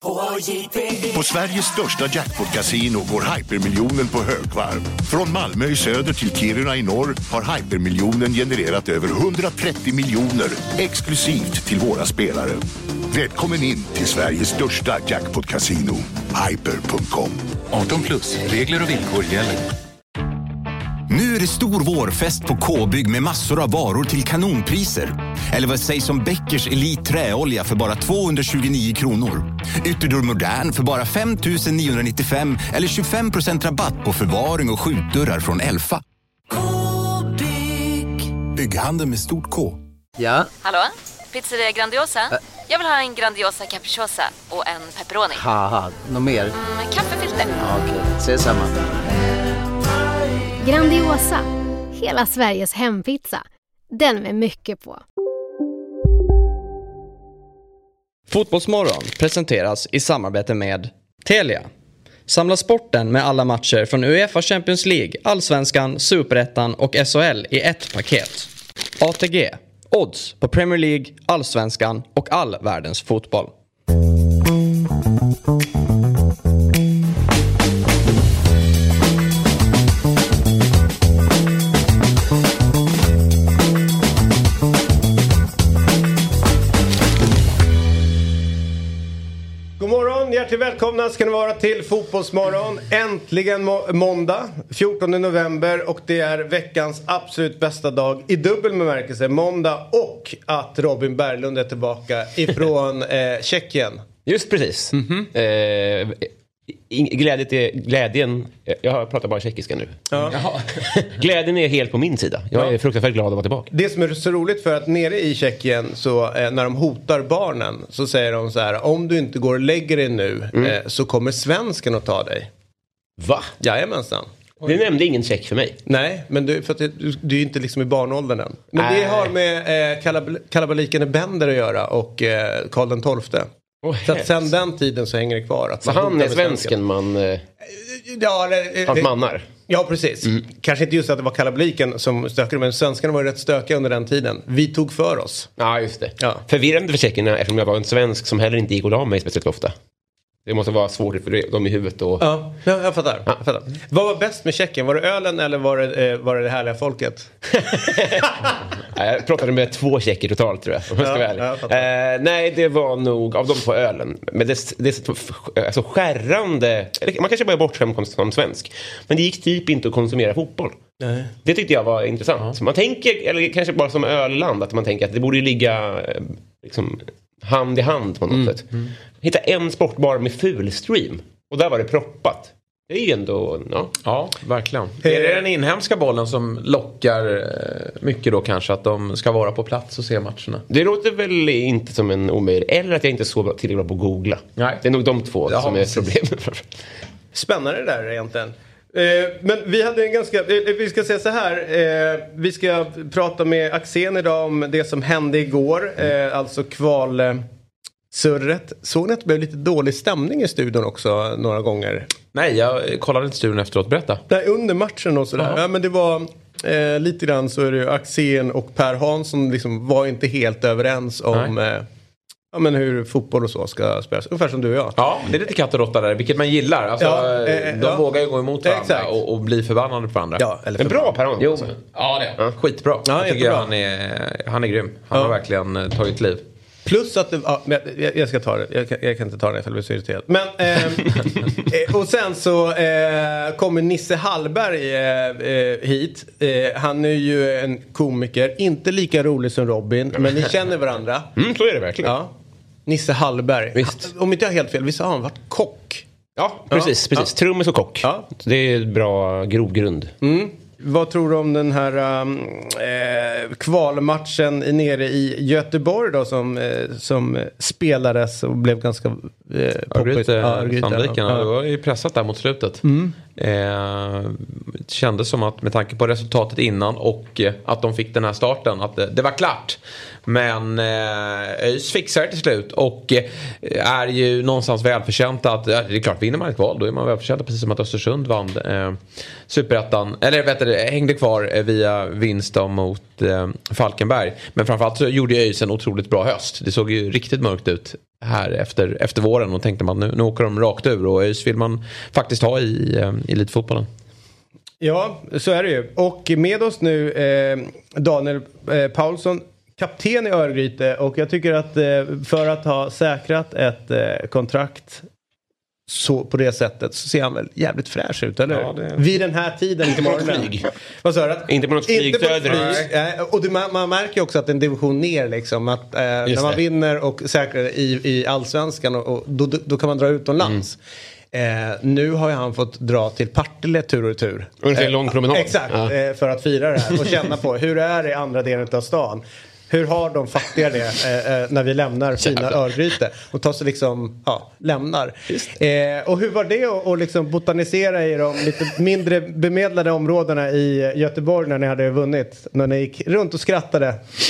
På Sveriges största jackpot-casino går hypermiljonen på högvarv. Från Malmö i söder till Kiruna i norr har hypermiljonen genererat över 130 miljoner exklusivt till våra spelare. Välkommen in till Sveriges största jackpot-casino, hyper.com. 18+, regler och villkor gäller. Nu är det stor vårfest på K-bygg med massor av varor till kanonpriser. Eller vad sägs om Bäckers Elite träolja för bara 229 kronor. Ytterdörr Modern för bara 5 995 eller 25% rabatt på förvaring och skjutdörrar från Elfa. K-bygg. Bygghandel med stort K. Ja? Hallå? Pizzeria Grandiosa? Jag vill ha en Grandiosa capriciosa och en pepperoni. Haha, något mer? Kaffefilter. Ja, okej, ses samma. Grandiosa, hela Sveriges hempizza. Den med mycket på. Fotbollsmorgon presenteras i samarbete med Telia. Samla sporten med alla matcher från UEFA Champions League, Allsvenskan, Superettan och SHL i ett paket. ATG, odds på Premier League, Allsvenskan och all världens fotboll. God morgon, hjärtligt välkomna ska ni vara till Fotbollsmorgon. Äntligen måndag, 14 november, och det är veckans absolut bästa dag i dubbel bemärkelse. Måndag, och att Robin Berglund är tillbaka ifrån Tjeckien. Just precis. Glädjen, jag pratar bara tjeckiska nu. Ja. Glädjen är helt på min sida. Jag är fruktansvärt glad att vara tillbaka. Det som är så roligt, för att nere i Tjeckien så när de hotar barnen så säger de så här: om du inte går och lägger dig nu så kommer svensken att ta dig. Va? Jajamensan. Det nämnde ingen tjeck för mig. Nej, men för att du är inte liksom i barnåldern än. Men det har med kalabaliken i Bender att göra och Karl XII. Så att sen den tiden så hänger det kvar. Att så han är svensken hans mannar. Ja, precis. Kanske inte just att det var kalabaliken som stökade, men svenskarna var rätt stökiga under den tiden. Vi tog för oss. Ja, just det. Ja. Förvirrande för tjeckerna eftersom jag var en svensk som heller inte gick och la mig speciellt ofta. Det måste vara svårt för dem i huvudet. Och... Ja, jag fattar. Vad var bäst med Tjeckien? Var det ölen eller var det härliga folket? Jag pratade med 2 tjecker totalt, tror jag. Om jag ska välja. Nej, det var nog av de 2 ölen. Men det är så skärrande. Man kanske bara är bortskämd som svensk. Men det gick typ inte att konsumera fotboll. Nej. Det tyckte jag var intressant. Man tänker, eller kanske bara som ölland, att man tänker att det borde ju ligga liksom hand i hand på något sätt. Hitta en sportbar med full stream. Och där var det proppat. Det är ju ändå... Ja, verkligen. Är det den inhemska bollen som lockar mycket då kanske? Att de ska vara på plats och se matcherna? Det låter väl inte som en omöjlig. Eller att jag inte är så tillräckligt bra på att googla. Nej. Det är nog de 2 som är problemet. Spännande det där egentligen. Men vi hade en ganska... Vi ska säga så här. Vi ska prata med Axén idag om det som hände igår. Alltså kvalsurret. Såg ni att det blev lite dålig stämning i studion också några gånger? Nej, jag kollade inte studion efteråt. Berätta. Nej, under matchen och sådär. Ja, men det var... lite grann så är det ju Axén och Per Hansson liksom var inte helt överens om... men hur fotboll och så ska spelas. Ungefär som du och jag. Ja, det är lite katt och råtta där. Vilket man gillar. Alltså, de vågar ju gå emot varandra och bli förbannade på varandra. Ja, en bra Per Hansson. Ja, det är skitbra. Jag tycker han är grym. Han har verkligen tagit liv. Plus att jag ska ta det. Jag kan inte ta det för det blir så irriterat. Men och sen så kommer Nisse Hallberg hit. Han är ju en komiker, inte lika rolig som Robin, men ni känner varandra. Så är det verkligen. Ja. Nisse Hallberg. Visst. Om inte jag har helt fel, visst har han varit kock? Ja, precis. Trummis och kock. Ja. Det är bra grogrund. Vad tror du om den här kvalmatchen nere i Göteborg då som spelades och blev ganska poppigt? Sandviken, det var ju pressat där mot slutet. Det kändes som att med tanke på resultatet innan och att de fick den här starten att det var klart. Men ÖIS fixar det till slut och är ju någonstans välförtjänta att, det är klart, vinner man ett val då är man välförtjänta, precis som att Östersund vann Superettan, eller hängde kvar via vinst mot Falkenberg. Men framförallt så gjorde ÖIS en otroligt bra höst. Det såg ju riktigt mörkt ut här efter våren och tänkte man nu åker de rakt ur och ÖIS vill man faktiskt ha i elitfotbollen. Ja, så är det ju. Och med oss nu Daniel Paulsson, kapten i Örgryte, och jag tycker att för att ha säkrat ett kontrakt så på det sättet så ser han väl jävligt fräsch ut, eller? Ja, vid den här tiden. Inte på något flyg. Vad sa du? Inte på något flyg söderut. Och man märker ju också att det är en division ner liksom, att när man vinner och säkrar i Allsvenskan och då kan man dra utomlands. Nu har ju han fått dra till Partille tur och tur. Under en lång promenad. Exakt, för att fira det här och känna på hur är det i andra delen av stan. Hur har de fattiga det när vi lämnar fina Örgryte och tar sig liksom, lämnar. Och hur var det att liksom botanisera i de lite mindre bemedlade områdena i Göteborg när ni hade vunnit? När ni gick runt och skrattade?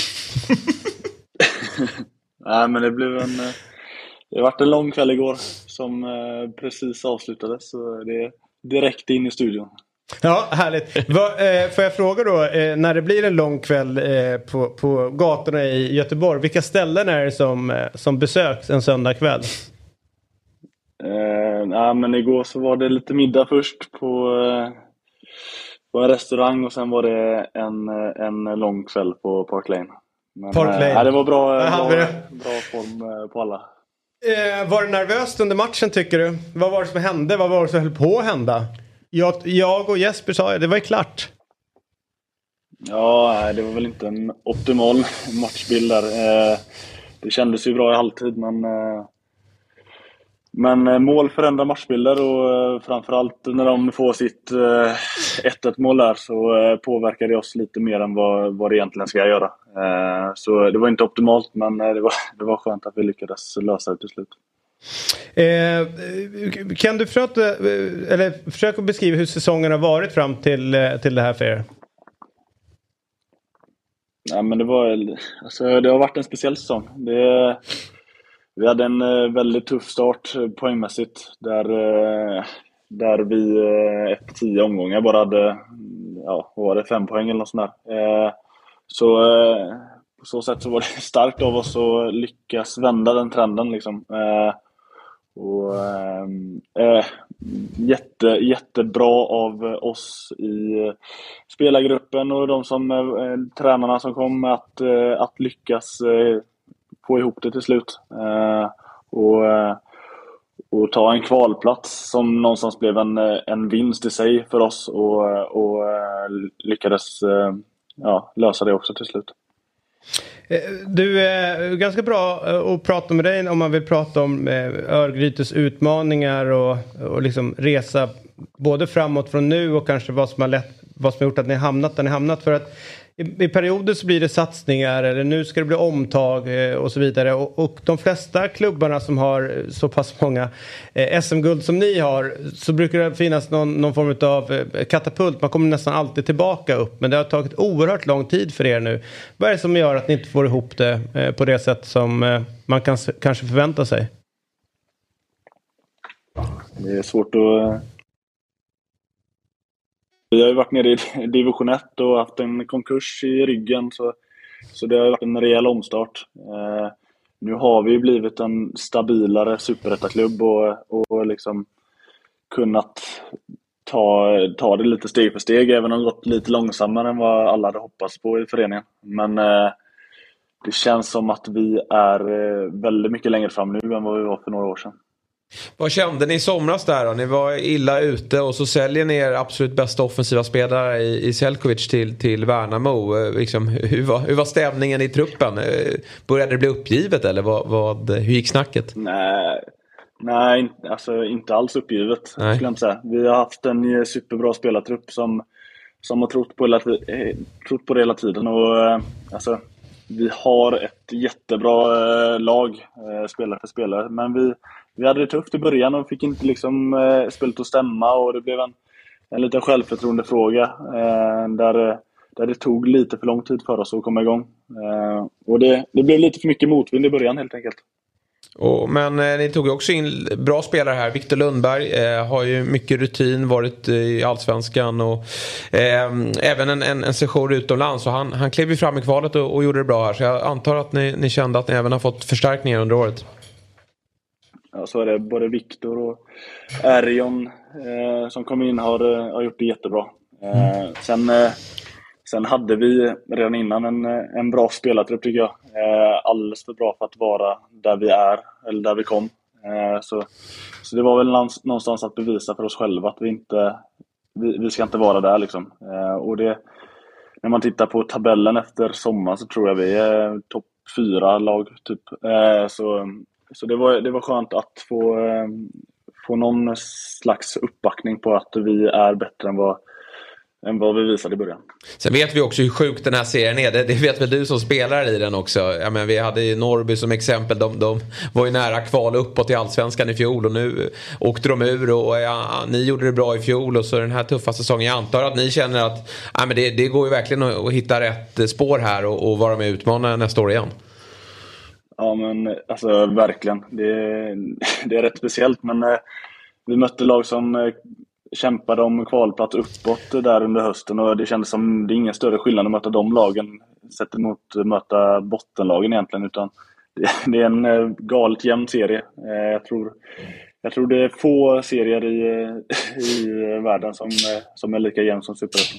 Nej, men det var en lång kväll igår som precis avslutades, så det är direkt in i studion. Ja, härligt. Får jag fråga då, när det blir en lång kväll på gatorna i Göteborg, vilka ställen är det som besöks en söndagkväll? Men igår så var det lite middag först på en restaurang och sen var det en lång kväll på Park Lane. Men, Park Lane. Det var bra form på alla. Var det nervöst under matchen, tycker du? Vad var det som hände? Vad var det som höll på att hända? Jag och Jesper sa det var ju klart. Ja, det var väl inte en optimal matchbild där. Det kändes ju bra i halvtid, men mål förändrar matchbilder, och framförallt när de får sitt 1-1 mål där så påverkar det oss lite mer än vad det egentligen ska göra. Så det var inte optimalt, men det var skönt att vi lyckades lösa det till slut. Kan du försöka beskriva hur säsongen har varit fram till det här för er? Ja, men det har varit en speciell säsong. Vi hade en väldigt tuff start poängmässigt där vi efter 10 omgångar bara hade var det 5 poäng eller något sånt där. Så på så sätt så var det starkt av oss att lyckas vända den trenden liksom. Jättebra av oss i spelargruppen och de som tränarna som kom att lyckas få ihop det till slut och ta en kvalplats som någonstans blev en vinst i sig för oss, och lyckades lösa det också till slut. Du är ganska bra att prata med dig om man vill prata om Örgrytes utmaningar och liksom resa både framåt från nu och kanske vad som har gjort att ni har hamnat där ni hamnat. För att i perioder så blir det satsningar, eller nu ska det bli omtag och så vidare. Och de flesta klubbarna som har så pass många SM-guld som ni har, så brukar det finnas någon form av katapult. Man kommer nästan alltid tillbaka upp, men det har tagit oerhört lång tid för er nu. Vad är det som gör att ni inte får ihop det på det sätt som man kanske förvänta sig? Det är svårt att... Vi har ju varit nere i division 1 och haft en konkurs i ryggen, så det har varit en rejäl omstart. Nu har vi blivit en stabilare superettaklubb och liksom kunnat ta det lite steg för steg, även om det gått lite långsammare än vad alla hade hoppats på i föreningen. Men det känns som att vi är väldigt mycket längre fram nu än vad vi var för några år sedan. Vad kände ni i somras där då? Ni var illa ute och så säljer ni er absolut bästa offensiva spelare i Selkovic till Värnamo. Liksom, hur var stämningen i truppen? Började det bli uppgivet eller hur gick snacket? Nej, alltså inte alls uppgivet. Skulle jag inte säga. Vi har haft en superbra spelartrupp som har trott på det hela tiden, och alltså vi har ett jättebra lag spelare för spelare, men vi hade det tufft i början och fick inte liksom spelet att stämma, och det blev en liten självförtroendefråga där det tog lite för lång tid för oss att komma igång. Och det blev lite för mycket motvind i början helt enkelt. Men ni tog ju också in bra spelare här. Victor Lundberg har ju mycket rutin, varit i Allsvenskan och även en session utomlands. Och han klev ju fram i kvalet och gjorde det bra här. Så jag antar att ni kände att ni även har fått förstärkningar under året. så är det både Viktor och Erion som kom in har gjort det jättebra. Sen hade vi redan innan en bra spelartrupp tycker jag. Alldeles för bra för att vara där vi är, eller där vi kom. Så det var väl någonstans att bevisa för oss själva att vi ska inte vara där liksom. Och det, när man tittar på tabellen efter sommar så tror jag vi är topp 4 lag typ. Så det var skönt att få någon slags uppbackning på att vi är bättre än vad vi visade i början. Sen vet vi också hur sjuk den här serien är. Det vet väl du som spelar i den också. Ja, men vi hade ju Norrby som exempel. De var ju nära kval uppåt i Allsvenskan i fjol. Och nu åkte de ur. Och ni gjorde det bra i fjol. Och så den här tuffa säsongen. Jag antar att ni känner att men det går ju verkligen att hitta rätt spår här. Och vara med och utmana nästa år igen. Ja men alltså verkligen. Det är rätt speciellt. Men vi mötte lag som kämpade om kvalplats uppåt där under hösten och det kändes som det är ingen större skillnad att möta de lagen sett emot möta bottenlagen egentligen, utan det är en galet jämn serie. Jag tror det är få serier i världen som är lika jämn som Superettan.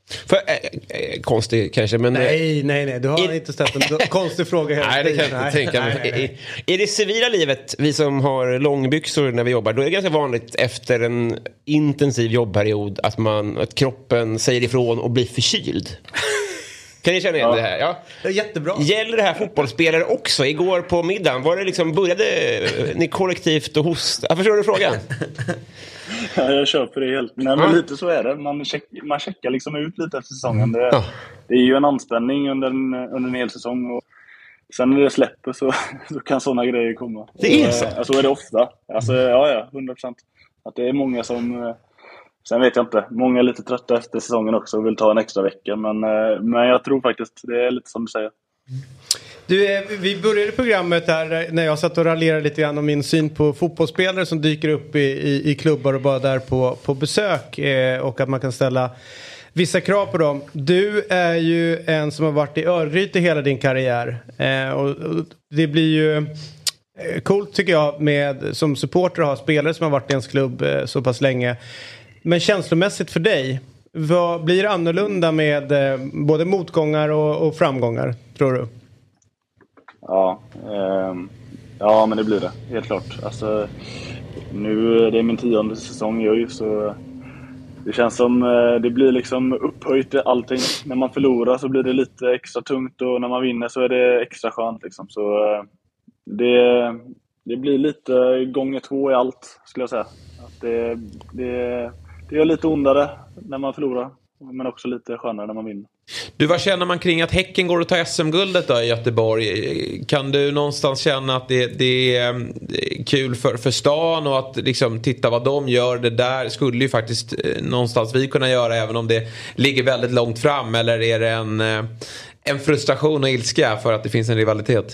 Konstig kanske, men... Nej, du har inte ställt en konstig fråga hela tiden. Nej, det kan jag inte tänka mig. I det civila livet, vi som har långbyxor när vi jobbar, då är det ganska vanligt efter en intensiv jobbperiod att kroppen säger ifrån och blir förkyld. Kan ni känna igen det här? Ja. Det är jättebra. Gäller det här fotbollsspelare också? Igår på middagen, var det liksom, började ni kollektivt och hosta? Jag förstår du frågan? Ja, jag köper det helt. Nej, men lite så är det. Man checkar liksom ut lite efter säsongen. Det är ju en anspänning under en hel säsong. Och sen när det släpper så kan sådana grejer komma. Det är så är det ofta. Alltså, 100%. Att det är många som... Sen vet jag inte. Många är lite trötta efter säsongen också och vill ta en extra vecka. Men jag tror faktiskt det är lite som du säger. Du, vi började programmet här när jag satt och raljerade lite grann om min syn på fotbollsspelare som dyker upp i klubbar och bara där på besök och att man kan ställa vissa krav på dem. Du är ju en som har varit i Örgryte hela din karriär och det blir ju coolt tycker jag med som supporter att ha spelare som har varit i ens klubb så pass länge. Men känslomässigt för dig, vad blir annorlunda med både motgångar och framgångar, tror du? Ja, men det blir det. Helt klart. Alltså, nu är det min 10:e säsong ju, så det känns som det blir liksom upphöjt allting. När man förlorar så blir det lite extra tungt och när man vinner så är det extra skönt liksom. Så det blir lite gånger 2 i allt, skulle jag säga. Att det gör lite ondare när man förlorar, men också lite skönare när man vinner. Du, vad känner man kring att Häcken går att ta SM-guldet då i Göteborg? Kan du någonstans känna att det är kul för stan och att liksom titta vad de gör? Det där skulle ju faktiskt någonstans vi kunna göra även om det ligger väldigt långt fram, eller är det en frustration och ilska för att det finns en rivalitet?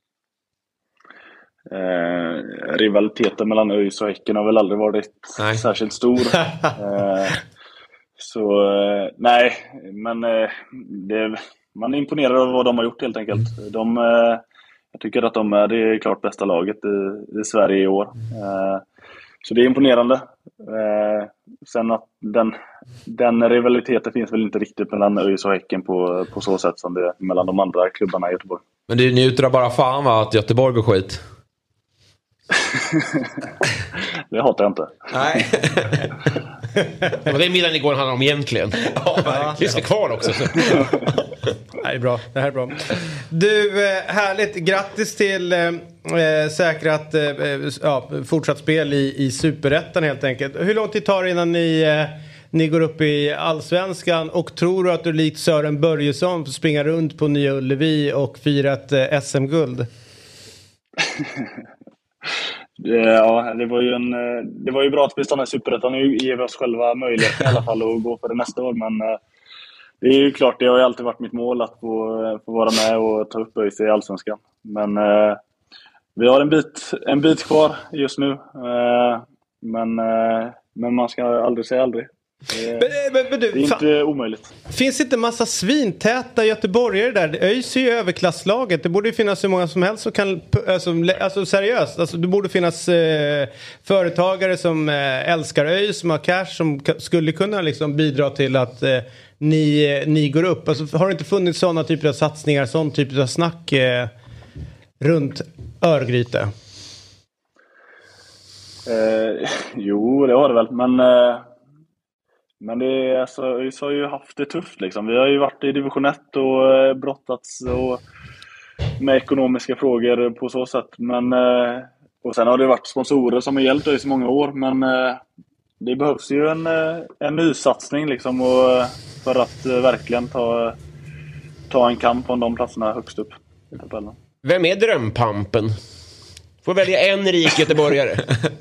Rivaliteten mellan ÖIS och Häcken har väl aldrig varit särskilt stor. Så nej, men man är imponerad av vad de har gjort helt enkelt. Jag tycker att de är det klart bästa laget i Sverige i år. Så det är imponerande. Sen att den rivaliteten finns väl inte riktigt mellan ÖIS och Häcken på så sätt som det är mellan de andra klubbarna i Göteborg. Men du njuter av bara fan va, att Göteborg går skit? Det hatar jag inte. Nej. Det var det Milan igår handlade om egentligen. Vi ska kvar också. Det är bra. Det här är bra. Du, härligt. Grattis till säkrat fortsatt spel i Superettan helt enkelt. Hur lång tid tar det innan ni går upp i Allsvenskan, och tror du att du likt Sören Börjesson får springa runt på Nya Ullevi och fira ett SM-guld? Ja, det var ju bra att vi stannar i Superettan. Nu ger vi oss själva möjlighet i alla fall att gå för det nästa år. Men det är ju klart, det har ju alltid varit mitt mål att få vara med och ta upp ÖIS i Allsvenskan. Men vi har en bit kvar just nu. Men man ska aldrig säga aldrig. Men det är inte omöjligt. Finns inte massa svintäta göteborgare där? ÖIS är ju överklasslaget. Det borde ju finnas så många som helst som kan, alltså seriöst. Alltså, det borde finnas företagare som älskar ÖIS, som har cash, som skulle kunna liksom bidra till att ni går upp. Alltså, har det inte funnits sådana typer av satsningar, sån typer av snack runt Örgryte? Jo, det har det väl. Men det är, alltså, vi har ju haft det tufft liksom. Vi har ju varit i division 1 och brottats med ekonomiska frågor på så sätt. Men, och sen har det varit sponsorer som har hjälpt oss i många år. Men det behövs ju en nysatsning liksom, och för att verkligen ta en kamp om de platserna högst upp i tabellen. Vem är drömpampen? Får välja en rik göteborgare.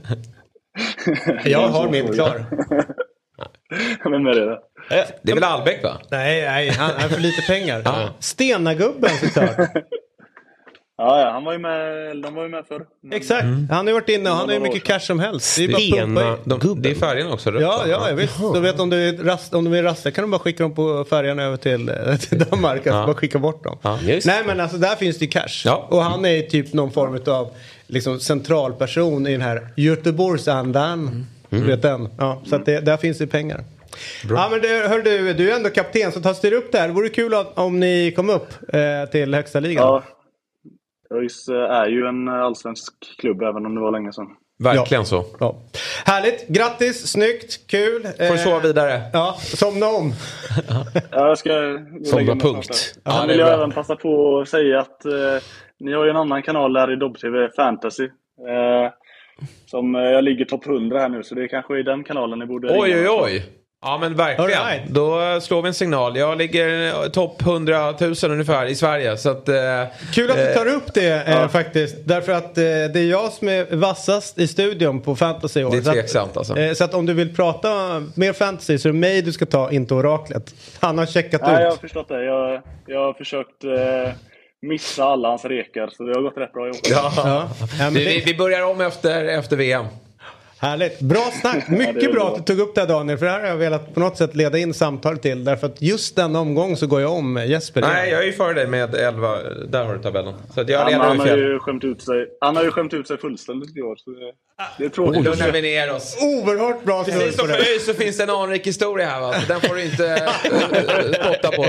Jag har min klar. Vem är det? Det är väl Albeck, va? Nej, han har för lite pengar. Stenagubben, såklart. Ja, han var ju med, de var ju med förr. Exakt, han har ju varit inne och han har ju mycket cash som helst. Det är bara det är färgen också, rött. Ja, jag vet. Så vet om du är rasta kan du bara skicka dem på färjan över till Danmark. Alltså bara skicka bort dem. Nej, men alltså där finns det cash. Ja. Och han är typ någon form av liksom centralperson i den här Göteborgsandan. Vet den. Ja, så att där finns det pengar. Bra. Ja, men du är ändå kapten, så styr upp där. Det vore kul om ni kom upp till högsta ligan. Ja. ÖIS är ju en allsvensk klubb, även om det var länge sedan. Verkligen så. Ja. Härligt, grattis, snyggt, kul. Får sova vidare. Ja, somna om. Ja, jag ska somna punkt. Ja, vill jag även passa på att säga att ni har ju en annan kanal där i Dobb-TV, Fantasy. Som jag ligger topp 100 här nu, så det är kanske i den kanalen ni borde... Oj. Ja, men verkligen. Right. Då slår vi en signal. Jag ligger topp 100 000 ungefär i Sverige. Så att, kul att du tar upp det faktiskt. Därför att det är jag som är vassast i studion på fantasy år. Det är tveksamt alltså. Så att om du vill prata mer fantasy så är det mig du ska ta, inte oraklet. Han har checkat ut. Jag har förstått det. Jag har försökt... missa alla hans rekar, så det har gått rätt bra ihop. Ja, vi börjar om efter VM. Härligt, bra snack. Mycket bra att du tog upp det här, Daniel, för det här har jag velat på något sätt leda in samtalet till, därför att just den omgång så går jag om Jesper. Nej, jag är ju för dig med 11, där har du tabellen. Så att jag han har ju skämt ut sig fullständigt i år, så det är tråkigt. Då när vi ner oss. Oerhört bra. Precis som för ÖIS så finns det en anrik historia här, va? Så den får du inte spotta på.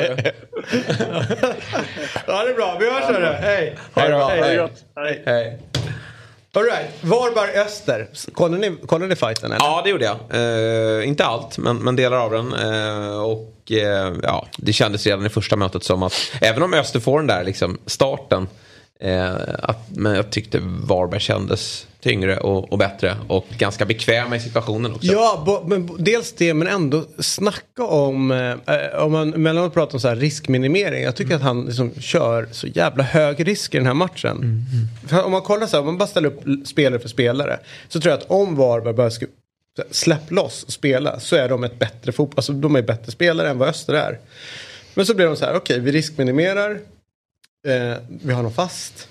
Ja, det är bra. Vi hörs här. Hej. Hej. All right. Varberg Öster. Kollade ni fighten eller? Ja, det gjorde jag. Inte allt, men delar av den. Det kändes redan i första mötet som att även om Öster får den där liksom starten, men jag tyckte Varberg kändes tyngre och bättre och ganska bekväma i situationen också. Ja, men dels det, men ändå snacka om man mellan pratar om så här riskminimering. Jag tycker att han liksom kör så jävla hög risk i den här matchen. För om man kollar så här, om man bara ställer upp spelare för spelare, så tror jag att om Varberg börjar släpp loss och spela, så är de ett bättre fotboll. Alltså de är bättre spelare än vad Öster är. Men så blir de så här, okej, vi riskminimerar. Vi har någon fast.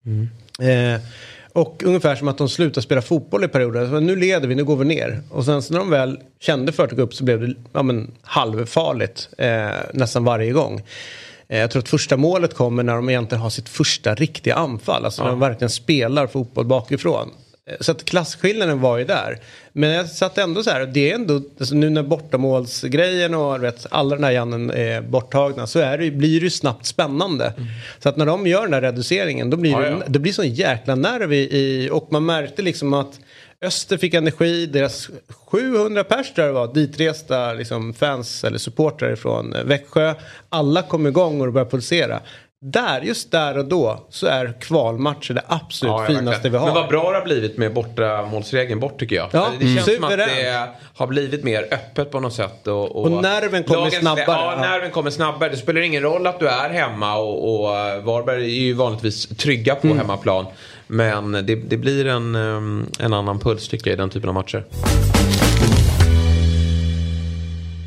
Och ungefär som att de slutar spela fotboll i perioder. Så nu leder vi, nu går vi ner. Och sen så när de väl kände för att gå upp, så blev det halvfarligt nästan varje gång. Jag tror att första målet kommer när de egentligen har sitt första riktiga anfall. Alltså när de verkligen spelar fotboll bakifrån. Så att klasskillnaden var ju där. Men jag satt ändå så här, det är ändå alltså nu när bortamålsgrejen och alla den här jannen är borttagna, så blir det ju snabbt spännande. Så att när de gör den här reduceringen, då blir det blir sån jäkla nerv i, och man märkte liksom att Öster fick energi, deras 700 pers där var ditresta liksom fans eller supportrar från Växjö, alla kom igång och började pulsera. Just där och då så är kvalmatcher det absolut finaste vi har. Men vad bra det har blivit med bortamålsregeln bort, tycker jag. Ja, det känns som att det har blivit mer öppet på något sätt. Och nerven kommer snabbare. Ja, nerven kommer snabbare. Det spelar ingen roll att du är hemma och Varberg är ju vanligtvis trygga på hemmaplan. Men det blir en annan puls, tycker jag, i den typen av matcher.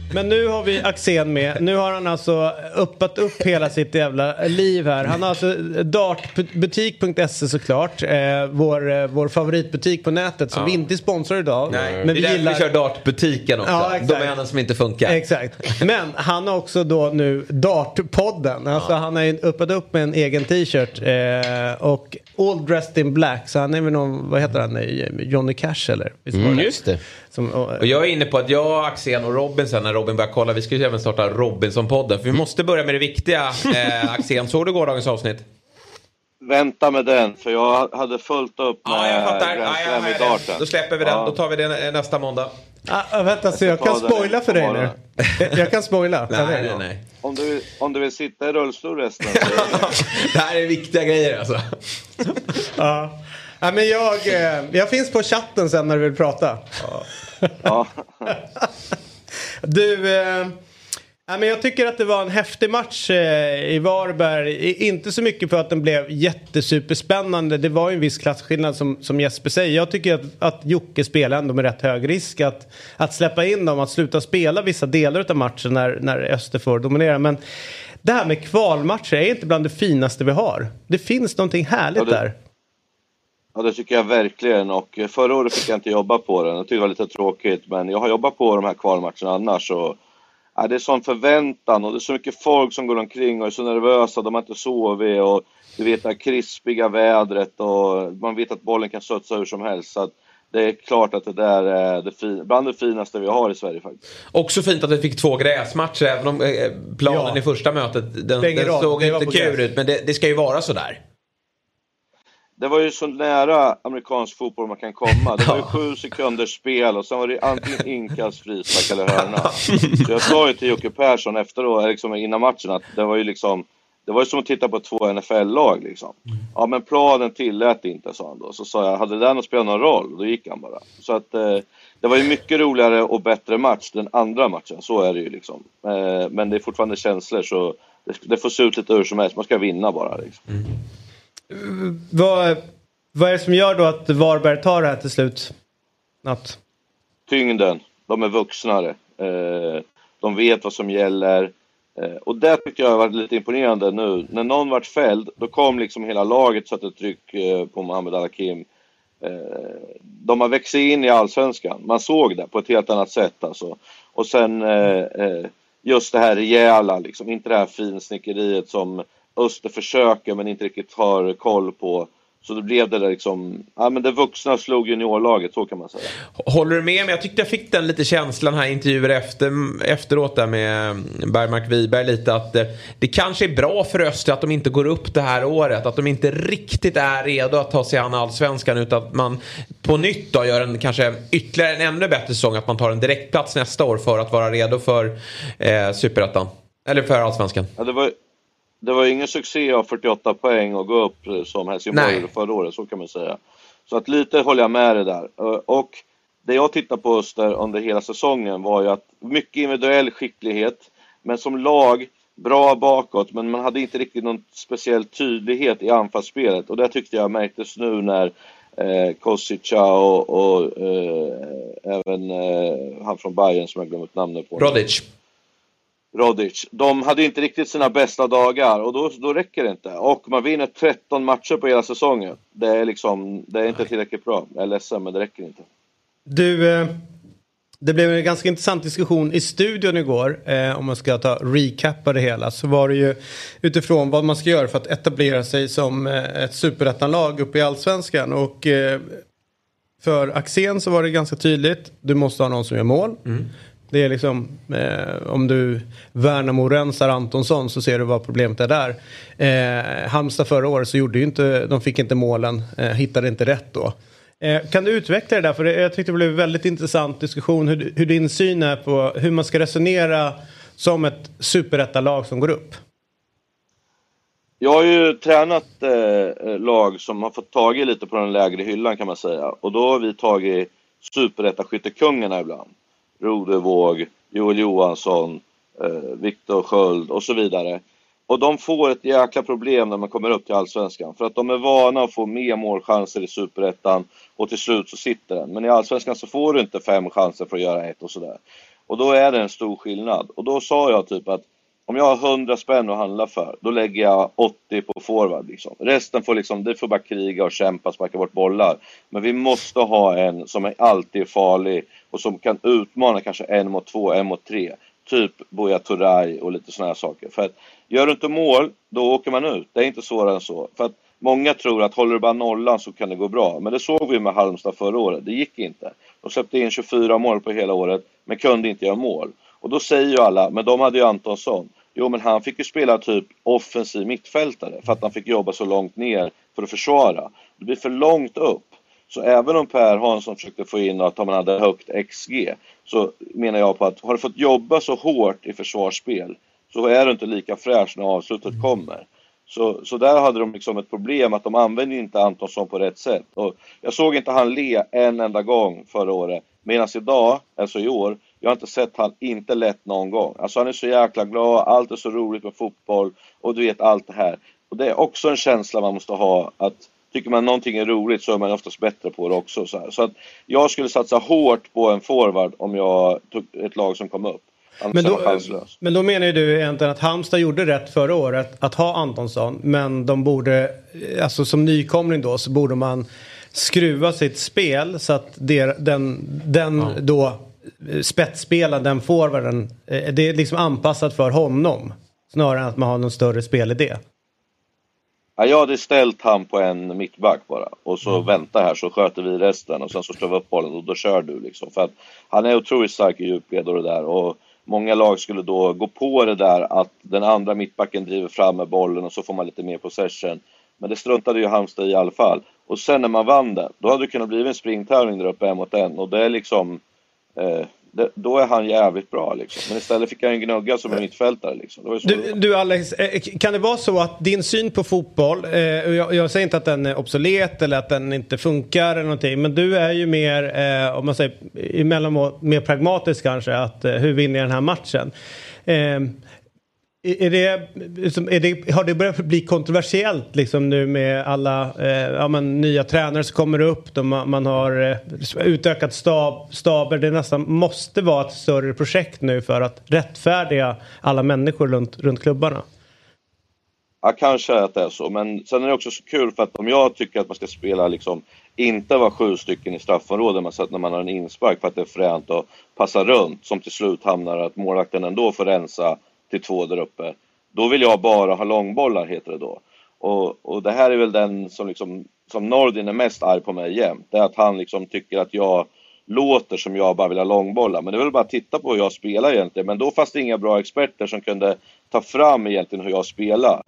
Men nu har vi Axén med. Nu har han alltså uppat upp hela sitt jävla liv här. Han har alltså dartbutik.se såklart. Vår favoritbutik på nätet som vi inte sponsrar idag. Nej, men vi kör dartbutiken också. Ja, domänen som inte funkar. Exakt. Men han har också då nu Dartpodden. Alltså han har ju uppat upp med en egen t-shirt. Och all dressed in black. Så han är väl någon, vad heter han? Johnny Cash eller? Just det. Och jag är inne på att jag, Axén och Robin sen när Robin börjar kolla, vi ska ju även starta Robinson-podden. För vi måste börja med det viktiga. Axén, såg du gårdagens avsnitt? Vänta med den, för jag hade fullt upp med jag fattar. i darten. Då släpper vi den, då tar vi det nästa måndag. Vänta, så jag kan spoila för dig nu. Jag kan spoila. Nej. Om du vill sitta i rullstol resten. Det här är viktiga grejer alltså. Ja, men jag finns på chatten sen när du vill prata. Ja. Du, men jag tycker att det var en häftig match i Varberg. Inte så mycket för att den blev jättesuperspännande. Det var ju en viss klassskillnad som Jesper säger. Jag tycker att Jocke spelar ändå med rätt hög risk att släppa in dem, att sluta spela vissa delar av matchen när Öster får dominera. Men det här med kvalmatcher är inte bland det finaste vi har. Det finns någonting härligt där. Ja, det tycker jag verkligen. Och förra året fick jag inte jobba på den. Jag tycker det var lite tråkigt. Men jag har jobbat på de här kvalmatcherna annars. Och, det är sån förväntan. Och det är så mycket folk som går omkring och är så nervösa. De har inte sovit. Och du vet det här krispiga vädret. Och man vet att bollen kan sötsa hur som helst. Så att det är klart att det där är bland det finaste vi har i Sverige faktiskt. Också fint att vi fick 2 gräsmatcher. Även om planen i första mötet den såg inte kul ut. Men det ska ju vara så där. Det var ju så nära amerikansk fotboll man kan komma. Det var ju 7 sekunders spel och sen var det antingen inkast, frispark eller hörna. Så jag sa ju till Jocke Persson efteråt, liksom innan matchen, att det var ju som att titta på 2 NFL-lag liksom. Ja, men planen tillät inte, sa han då. Så sa jag, hade det där spelat någon roll? Då gick han bara. Så att det var ju mycket roligare och bättre match den andra matchen. Så är det ju liksom. Men det är fortfarande känslor, så det får se ut lite hur som helst. Man ska vinna bara liksom. Vad är det som gör då att Varberg tar det här till slut? Tyngden. De är vuxnare. De vet vad som gäller. Och det tycker jag har varit lite imponerande nu. När någon vart fälld, då kom liksom hela laget, satte tryck på Mohamed Al-Hakim. De har växt in i allsvenskan. Man såg det på ett helt annat sätt alltså. Och sen just det här rejäla liksom. Inte det här finsnickeriet som Öster försöker men inte riktigt har koll på. Så då blev det där liksom, men det vuxna slog juniorlaget, så kan man säga. Håller du med mig? Jag tyckte jag fick den lite känslan här intervjuer efteråt där med Bergmark Wiberg lite, att det kanske är bra för Öster att de inte går upp det här året, att de inte riktigt är redo att ta sig an allsvenskan, utan att man på nytt då gör en kanske ytterligare en ännu bättre säsong, att man tar en direktplats nästa år för att vara redo för Superettan eller för allsvenskan. Ja, det var ingen succé av 48 poäng och gå upp som Helsingborg gjorde förra året, så kan man säga. Så att lite håller jag med det där. Och det jag tittar på Öster under hela säsongen var ju att mycket individuell skicklighet, men som lag bra bakåt, men man hade inte riktigt någon speciell tydlighet i anfallsspelet. Och det tyckte jag märktes nu när Kosica och även han från Bayern som jag glömt namnet på. Rodic. De hade inte riktigt sina bästa dagar och då räcker det inte. Och man vinner 13 matcher på hela säsongen. Det är inte tillräckligt bra. Jag är ledsen, men det räcker inte. Du, det blev en ganska intressant diskussion i studion igår. Om man ska recappa det hela, så var det ju utifrån vad man ska göra för att etablera sig som ett superettanlag uppe i allsvenskan. Och för Axén så var det ganska tydligt. Du måste ha någon som gör mål. Det är liksom, om du Värnamo rensar Antonsson, så ser du vad problemet är där. Halmstad förra året så gjorde ju inte, de fick inte målen, hittade inte rätt då. Kan du utveckla det där? För jag tyckte det blev en väldigt intressant diskussion hur din syn är på hur man ska resonera som ett superettalag som går upp. Jag har ju tränat lag som har fått tag i lite på den lägre hyllan, kan man säga. Och då har vi tagit superettaskyttekungarna ibland. Rodevåg, Joel Johansson, Viktor Sköld och så vidare. Och de får ett jäkla problem när man kommer upp till allsvenskan. För att de är vana att få mer målchanser i superettan och till slut så sitter den. Men i allsvenskan så får du inte 5 chanser för att göra ett och sådär. Och då är det en stor skillnad. Och då sa jag typ att om jag har 100 spänn att handla för, då lägger jag 80 på forward. Liksom. Resten får liksom, det får bara kriga och kämpa, sparka bort bollar. Men vi måste ha en som är alltid farlig och som kan utmana kanske 1 mot 2, 1 mot 3. Typ Buya Turay och lite såna här saker. För att gör du inte mål, då åker man ut. Det är inte svårare än så. För att många tror att håller du bara nollan så kan det gå bra. Men det såg vi med Halmstad förra året. Det gick inte. De släppte in 24 mål på hela året, men kunde inte göra mål. Och då säger ju alla, men de hade ju Antonsson. Jo, men han fick ju spela typ offensiv mittfältare för att han fick jobba så långt ner för att försvara. Det blir för långt upp. Så även om Per Hansson försökte få in att man hade högt XG, så menar jag på att har du fått jobba så hårt i försvarsspel så är du inte lika fräsch när avslutet kommer. Så där hade de liksom ett problem att de använde inte Antonsson på rätt sätt. Och jag såg inte han le en enda gång förra året. Medan idag, alltså i år, jag har inte sett han inte lätt någon gång. Alltså han är så jäkla glad, allt är så roligt med fotboll och du vet allt det här. Och det är också en känsla man måste ha att tycker man någonting är roligt så är man oftast bättre på det också. Så att jag skulle satsa hårt på en forward om jag tog ett lag som kom upp. Men då menar ju du egentligen att Halmstad gjorde rätt förra året att ha Antonsson, men de borde, alltså som nykomling då, så borde man skruva sitt spel så att då spetsspelaren, den forwarden, det är liksom anpassat för honom snarare än att man har någon större spelidé. Ja, jag hade ställt han på en mittback bara. Och så vänta här så sköter vi resten. Och sen så slår vi upp bollen och då kör du liksom. För att han är otroligt stark i djupled och det där. Och många lag skulle då gå på det där att den andra mittbacken driver fram med bollen och så får man lite mer possession. Men det struntade ju Halmstad i alla fall. Och sen när man vann det, då hade det kunnat bli en springtävling där uppe 1 mot 1. Och det är liksom... då är han jävligt bra liksom. Men istället fick han en gnugga som en mittfältare liksom. Det var så du Alex, kan det vara så att din syn på fotboll, jag säger inte att den är obsolet eller att den inte funkar eller någonting, men du är ju mer, om man säger emellanåt mer pragmatisk kanske, att hur vinner den här matchen? Har det börjat bli kontroversiellt liksom nu med alla nya tränare som kommer upp, man har utökat staber, det nästan måste vara ett större projekt nu för att rättfärdiga alla människor runt klubbarna? Ja, kanske att det är så, men sen är det också så kul för att om jag tycker att man ska spela liksom inte vara 7 stycken i straffområdet, man sätter när man har en inspark för att det är fränt och passa runt som till slut hamnar att målvakten ändå får rensa till 2 där uppe. Då vill jag bara ha långbollar, heter det då. Och det här är väl den som Nordin är mest arg på mig jämt. Det är att han liksom tycker att jag låter som jag bara vill ha långbollar. Men det är väl bara att titta på hur jag spelar egentligen. Men då fanns det inga bra experter som kunde ta fram egentligen hur jag spelar.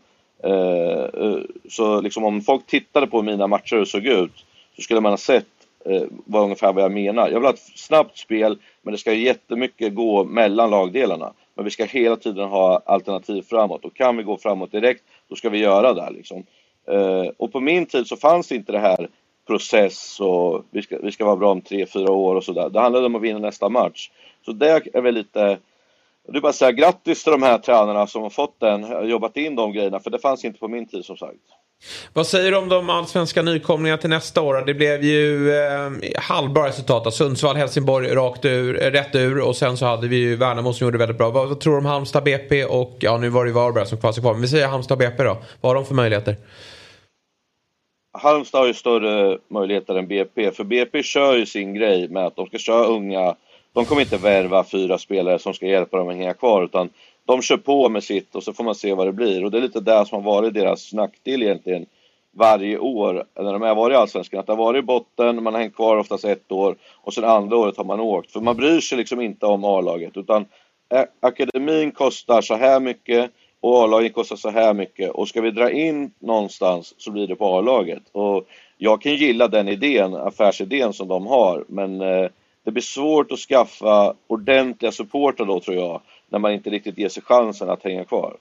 Så liksom om folk tittade på mina matcher och såg ut, så skulle man ha sett ungefär vad jag menar. Jag vill ha ett snabbt spel, men det ska jättemycket gå mellan lagdelarna. Men vi ska hela tiden ha alternativ framåt. Och kan vi gå framåt direkt, då ska vi göra det liksom. Och på min tid så fanns det inte det här process och vi ska vara bra om 3-4 år och sådär. Det handlade om att vinna nästa match. Så det är väl lite... Jag vill bara säga grattis till de här tränarna som har fått jobbat in de grejerna. För det fanns inte på min tid som sagt. Vad säger du om de allsvenska nykomlingarna till nästa år? Det blev ju halvbra resultat av Sundsvall, Helsingborg rätt ur. Och sen så hade vi ju Värnamo som gjorde väldigt bra. Vad tror du om Halmstad BP och nu var det Varberg som kvar. Men vi säger Halmstad BP då. Vad har de för möjligheter? Halmstad har ju större möjligheter än BP. För BP kör ju sin grej med att de ska köra unga. De kommer inte värva 4 spelare som ska hjälpa dem att hänga kvar, utan de kör på med sitt och så får man se vad det blir. Och det är lite det som har varit deras nackdel egentligen varje år när de har varit i allsvenskan. Att det har varit i botten, man har hängt kvar oftast 1 år och sen andra året har man åkt. För man bryr sig liksom inte om A-laget, utan akademin kostar så här mycket och A-laget kostar så här mycket. Och ska vi dra in någonstans så blir det på A-laget. Och jag kan gilla den idén, affärsidén som de har, men det blir svårt att skaffa ordentliga supporter då, tror jag, när man inte riktigt ger sig chansen att hänga kvar.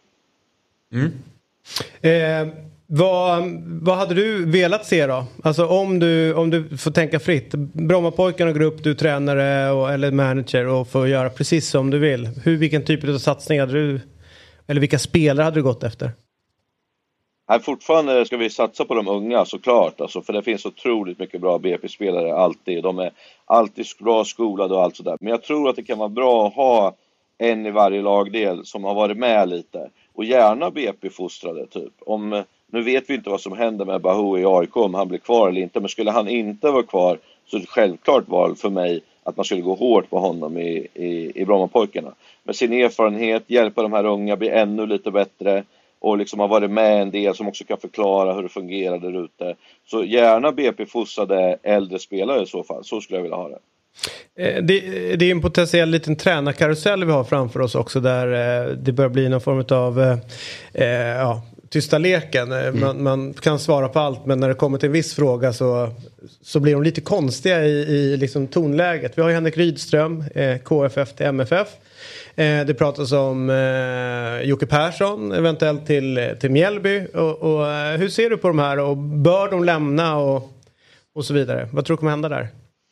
Vad hade du velat se då? Alltså om du får tänka fritt. Brommapojkarna går upp, du tränare eller manager och får göra precis som du vill. Vilken typ av satsning hade du, eller vilka spelare hade du gått efter? fortfarande ska vi satsa på de unga såklart. Alltså, för det finns otroligt mycket bra BP-spelare alltid. De är alltid bra skolade och allt sådär. Men jag tror att det kan vara bra att ha en i varje lagdel som har varit med lite. Och gärna BP-fostrade typ. Nu vet vi inte vad som händer med Bahou i AIK, om han blir kvar eller inte. Men skulle han inte vara kvar så är det självklart val för mig att man skulle gå hårt på honom i Brommapojkarna. Med sin erfarenhet, hjälpa de här unga bli ännu lite bättre. Och liksom har varit med en del som också kan förklara hur det fungerar där ute. Så gärna BP-fostrade äldre spelare i så fall. Så skulle jag vilja ha det. Det är en potentiell liten tränarkarusell vi har framför oss också. Där det börjar bli någon form av tysta leken. Man kan svara på allt, men när det kommer till en viss fråga så blir de lite konstiga i liksom tonläget. Vi har ju Henrik Rydström, KFF till MFF. Det pratas om Jocke Persson eventuellt till Mjällby. Och hur ser du på de här? Och bör de lämna och så vidare? Vad tror du kommer hända där?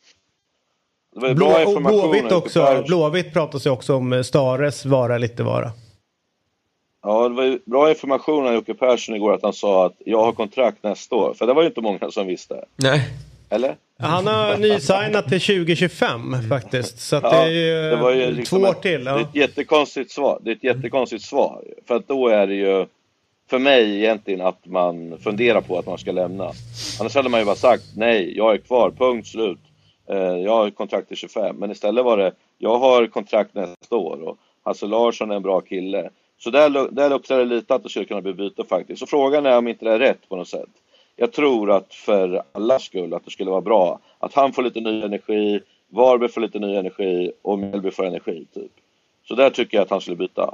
Blåvitt också. Blåvitt pratas ju också om Stares vara eller inte vara. Ja, det var ju bra information av Jocke Persson igår att han sa att jag har kontrakt nästa år. För det var ju inte många som visste. Nej. Eller? Han har nysignat till 2025 faktiskt. Så att det är ju liksom 2 år till. Ja. Det är ett jättekonstigt svar. Det är ett jättekonstigt svar. För att då är det ju för mig egentligen att man funderar på att man ska lämna. Annars hade man ju bara sagt nej, jag är kvar, punkt slut. Jag har kontrakt till 25. Men istället var det, jag har kontrakt nästa år. Och Hasse Larsson är en bra kille. Så där luktar det lite att det skulle kunna bli byte faktiskt. Så frågan är om inte det är rätt på något sätt. Jag tror att för alla skull att det skulle vara bra att han får lite ny energi, Varberg får lite ny energi och Mjällby får energi typ. Så där tycker jag att han skulle byta.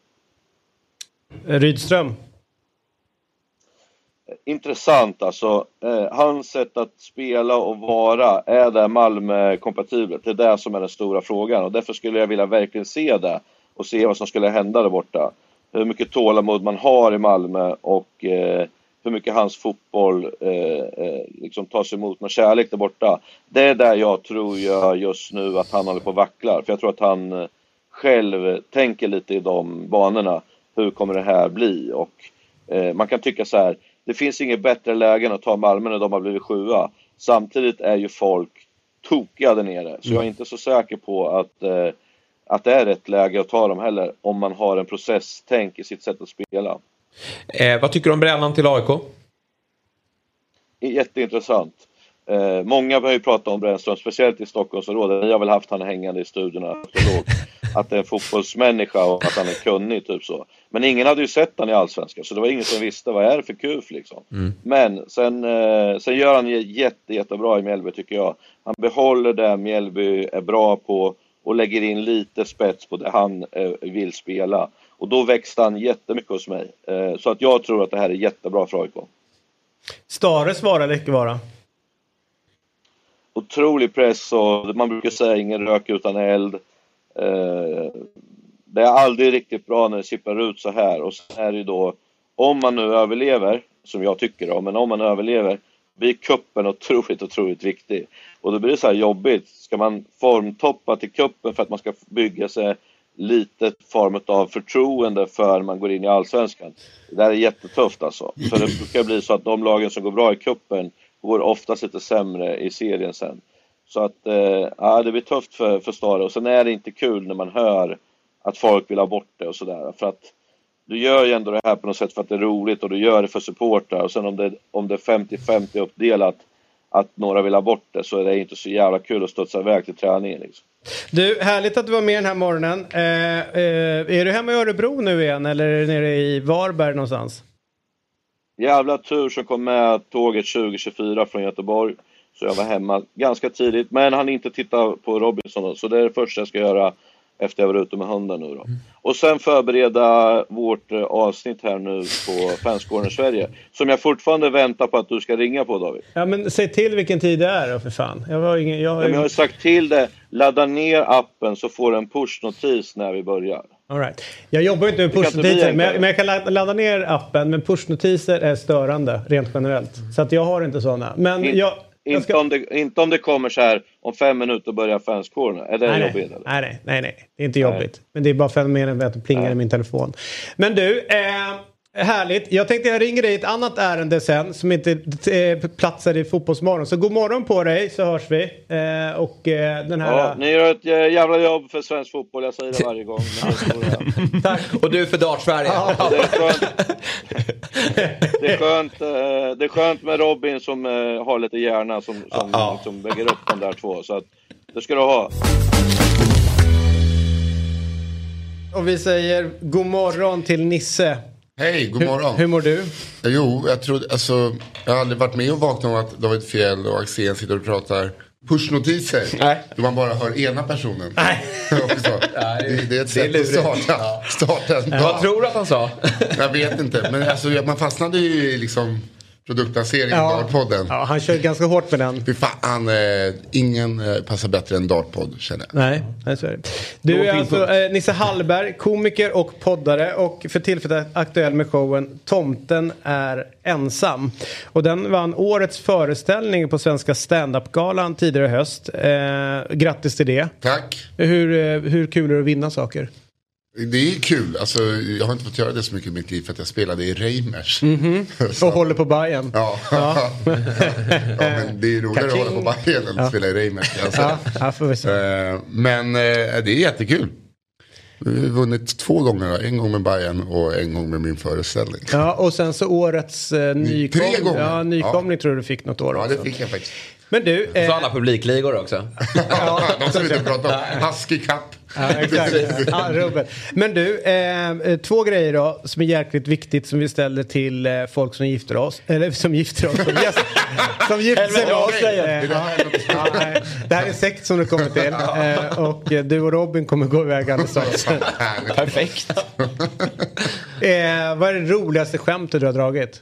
Rydström. Intressant alltså. Hans sätt att spela och vara är det Malmö-kompatibelt. Det är det som är den stora frågan. Och därför skulle jag vilja verkligen se det. Och se vad som skulle hända där borta. Hur mycket tålamod man har i Malmö. Och hur mycket hans fotboll liksom tas emot med kärlek där borta. Det är där jag tror just nu att han håller på att vacklar. För jag tror att han själv tänker lite i de banorna. Hur kommer det här bli? Och man kan tycka så här. Det finns inget bättre lägen att ta Malmö när de har blivit 7:a. Samtidigt är ju folk tokiga där nere. Så jag är inte så säker på att det är rätt läge att ta dem heller. Om man har en processtänk i sitt sätt att spela. Vad tycker du om Brännan till AIK? Jätteintressant. Många har ju pratat om Brännström, speciellt i Stockholmsområdet. Jag har väl haft han hängande i studierna. Att det är en fotbollsmänniska och att han är kunnig typ så. Men ingen hade ju sett han i Allsvenskan. Så det var ingen som visste vad är det för kuf liksom. Men sen gör han jättebra i Mjällby tycker jag. Han behåller det Mjällby är bra på. Och lägger in lite spets på det han vill spela. Och då växte han jättemycket hos mig. Så att jag tror att det här är jättebra för AIK. Stares vara eller icke vara? Otrolig press och man brukar säga ingen rök utan eld. Det är aldrig riktigt bra när det sipprar ut så här. Och sen är det ju då, om man nu överlever, som jag tycker då, men om man överlever, blir kuppen otroligt viktig. Och då blir det så här jobbigt. Ska man formtoppa till kuppen för att man ska bygga sig lite form av förtroende för man går in i Allsvenskan. Det där är jättetufft alltså. För det brukar bli så att de lagen som går bra i kuppen går oftast lite sämre i serien sen. Så att det blir tufft för Stare. Och sen är det inte kul när man hör att folk vill ha bort det och sådär. För att du gör ju ändå det här på något sätt för att det är roligt och du gör det för supportrar. Och sen om det är 50-50 uppdelat att några vill ha bort det så är det inte så jävla kul att studsa iväg till träningen liksom. Du, härligt att du var med den här morgonen. Är du hemma i Örebro nu igen eller är du nere i Varberg någonstans? Jävla tur som kom med tåget 2024 från Göteborg. Så jag var hemma ganska tidigt. Men han inte titta på Robinson. Så det är det första jag ska göra efter jag var ute med hunden nu då. Och sen förbereda vårt avsnitt här nu på Fansgården i Sverige. Som jag fortfarande väntar på att du ska ringa på, David. Ja, men säg till vilken tid det är då, för fan. Jag har sagt till det. Ladda ner appen så får du en pushnotis när vi börjar. All right. Jag jobbar inte med pushnotiser, men jag kan ladda ner appen. Men pushnotiser är störande, rent generellt. Så att jag har inte sådana. Men Inte om det kommer så här om 5 minuter börjar fanskåren. Är det jobbigt? Eller? Nej. Det är inte jobbigt. Men det är bara fenomenet att det plingar i min telefon. Men du, Härligt. Jag tänkte jag ringer dig i ett annat ärende sen som inte platsar i Fotbollsmorgon. Så god morgon på dig, så hörs vi. Och den här... Ja, ni gör ett jävla jobb för svensk fotboll, jag säger det varje gång. Tack. Och du för Dart-Sverige. Ja. Det är skönt med Robin som har lite hjärna som väger upp de där två. Så att, det ska du ha. Och vi säger god morgon till Nisse. Hej, god morgon. Hur mår du? Jo, jag har aldrig varit med och vaknat om att David Fjäll och Axén sitter och pratar pushnotiser. Nej. Då man bara hör ena personen. Nej. Det är ett sätt att starta. Vad tror du att han sa? Jag vet inte, men alltså, man fastnade ju liksom produktplaceringen i Dartpodden. Ja, han kör ganska hårt med den. Fy fan, ingen passar bättre än Dartpodd, känner jag. Nej, så är det. Du är alltså Nisse Hallberg, komiker och poddare, och för tillfället aktuell med showen Tomten är ensam. Och den vann årets föreställning på Svenska stand-up-galan tidigare höst. Grattis till det. Tack. Hur kul är det att vinna saker? Det är kul. Alltså, jag har inte fått göra det så mycket i mitt liv för att jag spelade i Reimers. Och håller på Bayern. Ja. Men det är roligare att hålla på Bayern än att spela i Reimers. Får vi se. Men det är jättekul. Vi har vunnit 2 gånger. En gång med Bayern och en gång med min föreställning. Ja, och sen så årets nykomling tror du fick något år också. Ja, det fick jag faktiskt. Men du... så alla publikligor också. De som inte pratar om Husky Cup. Ja, exakt. Men du, 2 grejer då som är jäkligt viktigt som vi ställer till folk som gifter oss. Eller som gifter oss. Som gifter sig med oss. Det här är sekt som du kommer till. Och du och Robin kommer gå iväg alldeles. Perfekt. Vad är det roligaste skämtet du har dragit?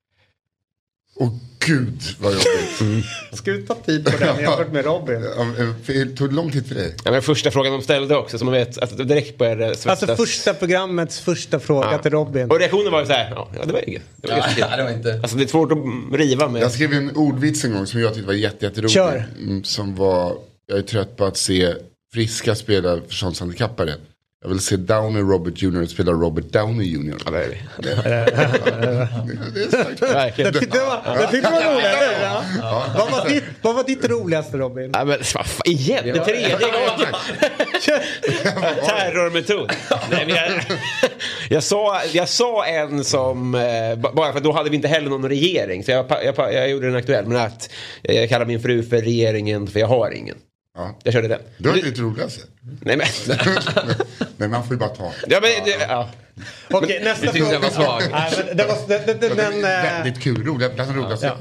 Gud, vad jobbigt. Ska du ta tid på den jämfört med Robin? Det tog lång tid för dig. Ja, men första frågan de ställde också, så man vet att det direkt började svettas. Alltså första programmets första fråga till Robin. Och reaktionen var ju så här, det var inget. Det var inte. Alltså det är svårt att riva med. Jag skrev en ordvits en gång som jag tyckte var jätterolig. Kör. Som var, jag är trött på att se friska spelare förståndshandikappade. Jag vill se Downey Robert Jr. spela Robert Downey Jr. Ja, det är det. Det är sagt. Jag tyckte det var roligt. Vad var ditt roligaste, Robin? Ja, men igen, det tredje gången. Terrormetod. Nej, men jag sa en som, bara för då hade vi inte heller någon regering. Så jag gjorde den aktuell. Men att jag kallar min fru för regeringen för jag har ingen. Ja. Jag körde den. Du har inte roligaste. Nej, men... Men man får ju bara ta. Ja, men... Okej, nästa fråga. Den var svag. Det var väldigt kul. Den roligaste.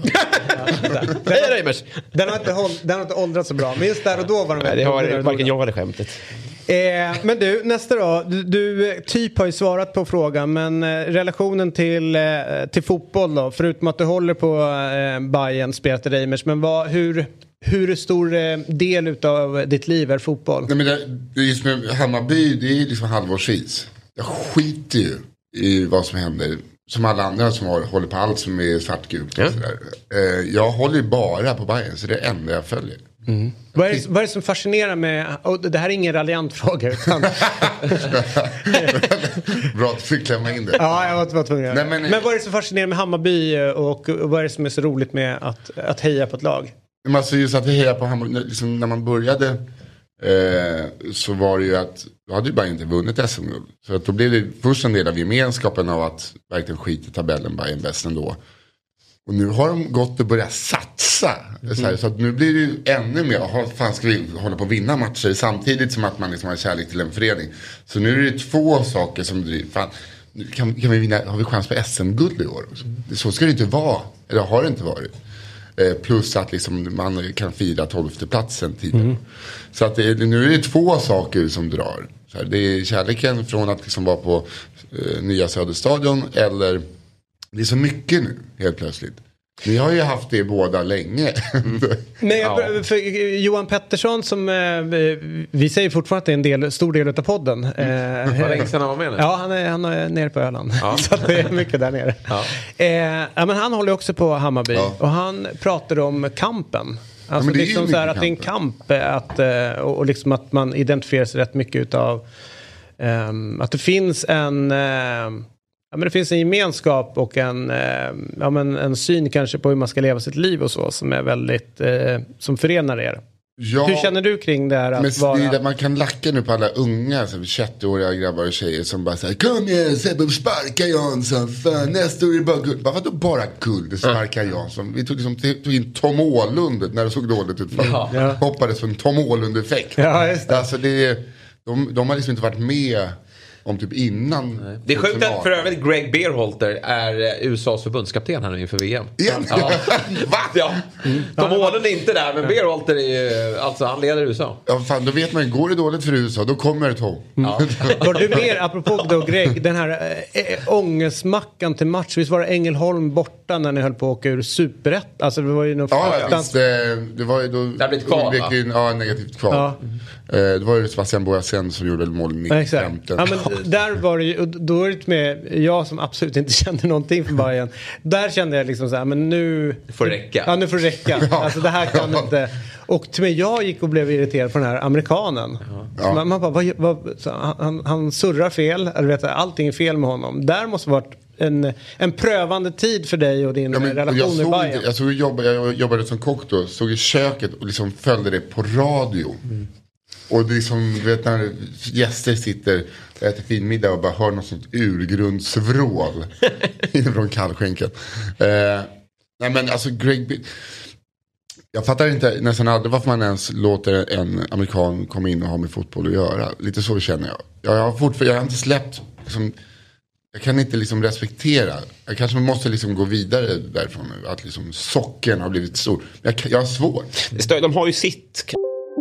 Den har inte åldrats så bra. Men just där och då var det har varken jag eller skämtet. Men du, nästa då. Du typ har ju svarat på frågan. Men relationen till fotboll då. Förutom att du håller på Bayern, spelat i Reimers. Men hur stor del av ditt liv är fotboll? Nej, men det är just med Hammarby, det är liksom halvårsis. Jag skiter ju i vad som händer. Som alla andra som håller på allt som är svartgult och sådär. Jag håller ju bara på Bayern, så det är det enda jag följer. Mm. Vad är det som fascinerar med, och det här är ingen raljant fråga utan... Bra att du fick klämma in det. Ja, jag var tvungen. Men vad är det som fascinerar med Hammarby och vad är det som är så roligt med att heja på ett lag? Men alltså just att heja på Hammarby, liksom när man började så var det ju att då hade ju bara inte vunnit SM-guld. Så att då blev det först en del av gemenskapen av att verkligen skita i tabellen, bara en bäst ändå. Och nu har de gått och börjat satsa. Så att nu blir det ju ännu mer. Fan, ska vi hålla på att vinna matcher samtidigt som att man liksom har kärlek till en förening. Så nu är det 2 saker som driver. Fan, kan vi vinna, har vi chans på SM-guld i år? Så ska det inte vara. Eller har det inte varit. Plus att liksom man kan fira 12:e platsen tidigare. Så att nu är det 2 saker som drar. Så här, det är kärleken från att liksom vara på nya Söderstadion, eller det är så mycket nu helt plötsligt. Vi har ju haft det båda länge. Men för Johan Pettersson som vi säger fortfarande att det är en stor del av podden. Vad länge sedan han var med nu? Ja, han är nere på Öland. Ja. Så att det är mycket där nere. Ja. Men han håller också på Hammarby. Ja. Och han pratar om kampen. Alltså liksom så här att det är en kamp och liksom att man identifierar sig rätt mycket utav att det finns en men det finns en gemenskap och en syn kanske på hur man ska leva sitt liv och så som är väldigt som förenar er. Ja, hur känner du kring det här? Att vara... det är där man kan lacka nu på alla unga 21-åriga grabbar och tjejer som bara säger kom igen Sebbe, sparka Jansson, fan, nästa år är det bara guld. Vadå bara guld, sparka Jansson? Vi tog in Tom Åhlund när det såg dåligt ut. Hoppades för en Tom Åhlund-effekt. Ja, just det. Alltså de har liksom inte varit med om typ innan. Det är sjukt att för övrigt Greg Berhalter är USAs förbundskapten här nu inför VM. Igen? Ja. Va? Ja. Tom Åhlund är inte där, men Berhalter är ju, alltså han leder USA. Ja, fan, då vet man, går det dåligt för USA, då kommer Tom. Ja. Var du mer, apropå då Greg, den här ångestmackan till match, visst var det Ängelholm borta när ni höll på att åka ur Superett? Alltså det var ju något visst, det var ju då det har blivit kval, negativt kval. Ja. Det var ju Sebastian Boasen som gjorde mål 95. Ja, men där var det ju, då är det med jag som absolut inte kände någonting för Bayern. Där kände jag liksom så här, men nu får det räcka. Ja, nu får det räcka. Alltså det här kan inte. Och till mig, jag gick och blev irriterad på den här amerikanen. Ja. Man bara, han surrar fel, eller vet jag, allting är fel med honom. Där måste varit en prövande tid för dig och din relation med Bayern. Jag jobbade som kock då, stod i köket och liksom följde det på radio. Och det är som, du vet, när gäster sitter och äter fin middag och bara hör något sånt urgrundsvrål från kallskänken. Nej men alltså Greg... Jag fattar inte nästan aldrig varför man ens låter en amerikan komma in och ha med fotboll att göra. Lite så känner jag. Jag har inte släppt... Liksom, jag kan inte liksom respektera. Jag kanske måste liksom gå vidare därifrån nu. Att liksom socken har blivit stor. Jag har svårt. De har ju sitt...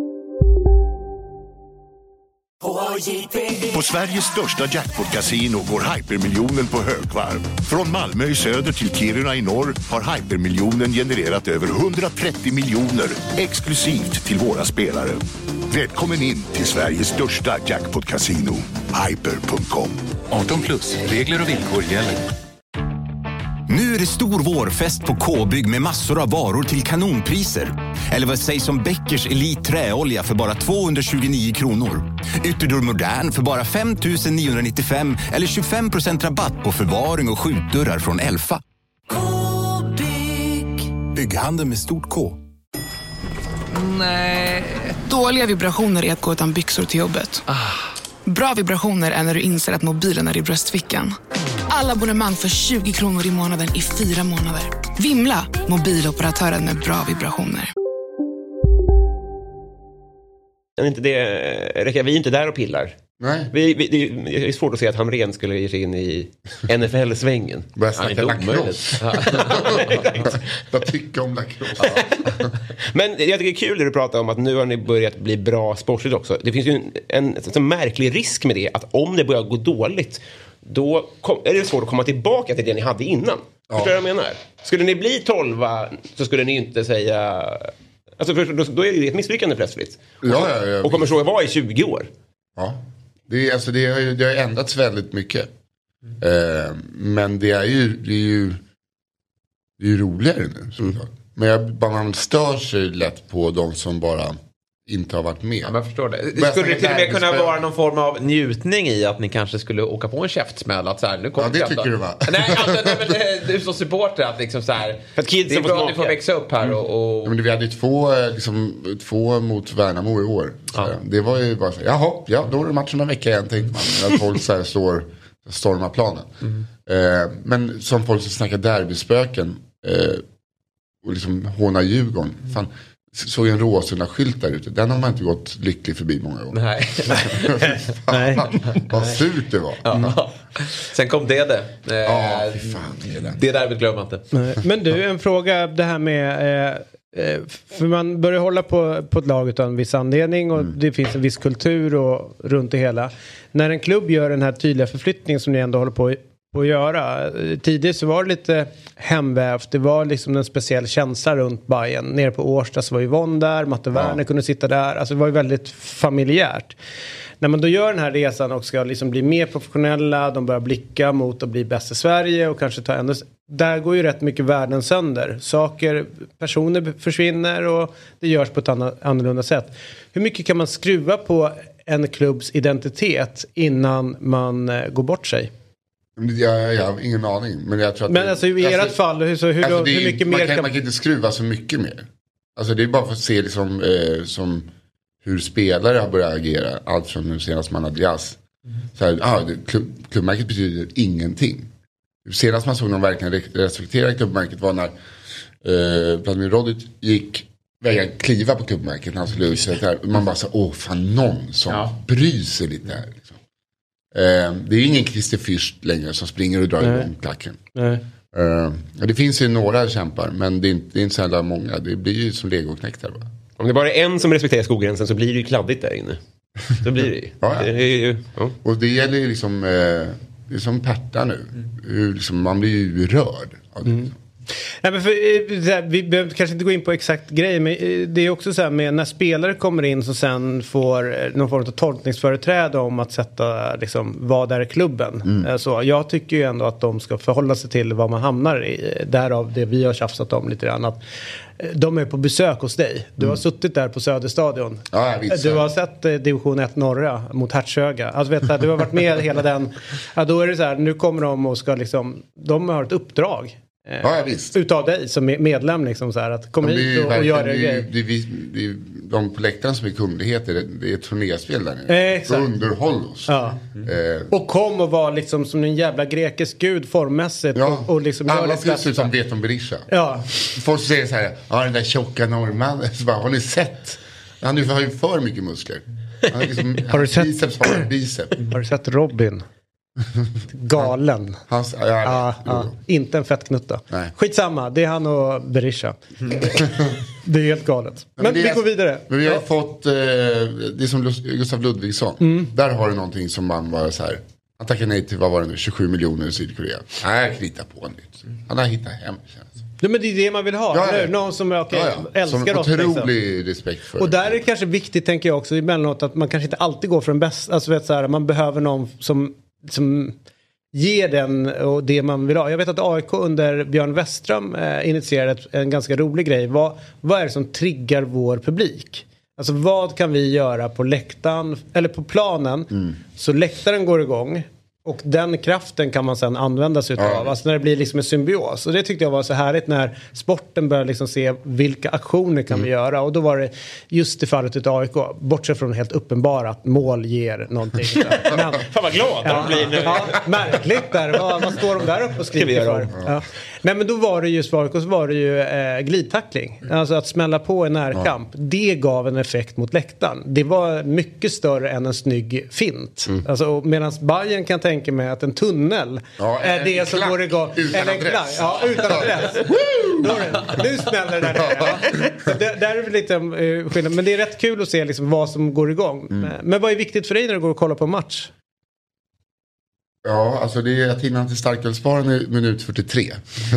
På Sveriges största jackpot-casino går hypermiljonen på högvarv. Från Malmö i söder till Kiruna i norr har hypermiljonen genererat över 130 miljoner exklusivt till våra spelare. Välkommen in till Sveriges största jackpot-casino, hyper.com. 18+, regler och villkor gäller. Nu är det stor vårfest på K-bygg med massor av varor till kanonpriser. Eller vad sägs om Beckers Elite träolja för bara 229 kronor. Ytterdörr Modern för bara 5 995 eller 25% rabatt på förvaring och skjutdörrar från Elfa. K-bygg. Bygghandel med stort K. Nej. Dåliga vibrationer är att gå utan byxor till jobbet. Bra vibrationer är när du inser att mobilen är i bröstfickan. Alla abonnemang för 20 kronor i månaden i 4 månader. Vimla, mobiloperatören med bra vibrationer. Vi är inte där och pillar. Nej. Det är svårt att se att Hamrén skulle ge sig in i NFL-svängen. Börja snacka lacrosse. Jag tycker om lacrosse. Men jag tycker det är kul det du pratar om att nu har ni börjat bli bra sportligt också. Det finns ju en märklig risk med det, att om det börjar gå dåligt då är det svårt att komma tillbaka till det ni hade innan. Förstår du vad jag menar? Skulle ni bli 12 så skulle ni inte säga... Alltså då är det ett misslyckande plötsligt. Och kommer så att vara i 20 år. Ja. Det har ändrats väldigt mycket. Men det är ju roligare nu. Men man stör sig lätt på de som bara inte har varit med. Ja, jag förstår det. Skulle det till och med kunna vara någon form av njutning i att ni kanske skulle åka på en käftsmäll? Att så här, nu kommer det tycker du va? Nej, du som supporter att liksom så här, för att kids det är bra att ni får växa upp här och... Ja, men vi hade ju två mot Värnamo i år. Det var ju bara så här, då är det matchen en vecka igen, tänkte man. Att folk så här stormar planen. Men som folk som snackar derbyspöken och liksom hånar Djurgården. Fan, såg en Råsunda-skylt där ute. Den har man inte gått lycklig förbi många gånger. Nej. Vad surt det var. Ja. Sen kom det. Det där vill glömma inte. Men du, en fråga. Det här med... för man börjar hålla på ett lag utan en viss anledning. Och det finns en viss kultur och runt det hela. När en klubb gör den här tydliga förflyttningen som ni ändå håller på att göra. Tidigare så var det lite hemvävt. Det var liksom en speciell känsla runt Bayern. Nere på Årsta så var Yvonne där. Matte Werner kunde sitta där. Alltså det var ju väldigt familjärt. När man då gör den här resan och ska liksom bli mer professionella. De börjar blicka mot att bli bäst i Sverige. Och kanske ta ännu... Där går ju rätt mycket världen sönder. Personer försvinner och det görs på ett annorlunda sätt. Hur mycket kan man skruva på en klubbs identitet innan man går bort sig? Jag har ingen aning. Men jag tror att alltså i ert fall, hur mycket mer man kan inte skruva så mycket mer. Alltså det är bara för att se liksom, som hur spelare har börjat agera. Allt från nu senast man hade jazz. Klubbmärket betyder ingenting. Senast man såg någon verkligen respektera klubbmärket var när Vladimir Rodic gick vägen kliva på klubbmärket när han skulle utsätta. Man bara så, fan någon som bryr sig lite här. Liksom. Det är ju ingen Christer Fürst längre som springer och drar igång klacken. Det finns ju några kämpar, men det är inte så jävla många. Det blir ju som legoknäktar. Om det bara är en som respekterar skogränsen så blir det ju kladdigt där inne. Så blir det ju. Det är ju Och det gäller ju liksom, det är som Perta nu. Liksom, man blir ju rörd av det. Nej, men vi behöver kanske inte gå in på exakt grej, men det är också så här med när spelare kommer in så sen får någon form av tolkningsföreträde om att sätta liksom, vad är klubben. Så jag tycker ju ändå att de ska förhålla sig till vad man hamnar i. Därav det vi har tjafsat om lite grann, att de är på besök hos dig. Du har suttit där på Söderstadion. Du har sett division 1 norra mot Hertsöga. Alltså vet du har varit med hela den. Då är det så här, nu kommer de och ska liksom, de har ett uppdrag. Utav dig som medlem liksom så här, att komma hit och göra grejer. De på läktaren som är kungligheter, det är turnéspel där nu. Underhåll oss. Och kom och var liksom som en jävla grekisk gud formmässigt. Och liksom alla ser ut som vet om Berisha. Folk säger så här, den där tjocka norrmannen. Har ni sett? Han har ju för mycket muskler. Han liksom, har du sett bicep? Har du sett Robin? Galen. Inte en fettknutta. Skitsamma, det är han och Berisha. Det är helt galet. Men vi går vidare. Men vi har fått det är som Gustav Ludvigsson. Där har du någonting som man var så här. Han tackar nej till, vad var det nu, 27 miljoner i Sydkorea. Nej, krita på nytt. Han har hittat hem. Ja, men det är det man vill ha. Någon som älskar som oss. Som otrolig respekt för. Och där är det kanske viktigt, tänker jag också, emellanåt att man kanske inte alltid går för den bästa. Alltså vet så här, man behöver någon som ger den och det man vill ha. Jag vet att AIK under Björn Westström initierade en ganska rolig grej. Vad är det som triggar vår publik? Alltså vad kan vi göra på läktaren eller på planen så läktaren går igång och den kraften kan man sedan använda sig utav. Alltså när det blir liksom en symbios. Och det tyckte jag var så härligt när sporten började liksom se vilka aktioner kan vi göra. Och då var det just i fallet utav AIK. Bortsett från helt uppenbara att mål ger någonting. Men, fan vad glad de blir nu. Märkligt där. Vad står de där uppe och skriker för? Nej, men då var det just för AIK, så var det ju glidtackling. Alltså att smälla på en närkamp. Det gav en effekt mot läktaren. Det var mycket större än en snygg fint. Alltså, medan Bayern kan tänka mig att en tunnel är det som går igång. Utan adress. Ja, utan adress. Nu smäller det där. Där är det lite skillnad. Men det är rätt kul att se liksom vad som går igång. Men vad är viktigt för dig när du går och kollar på en match? Ja, alltså det är att hinna till starkölsbaren i minut 43.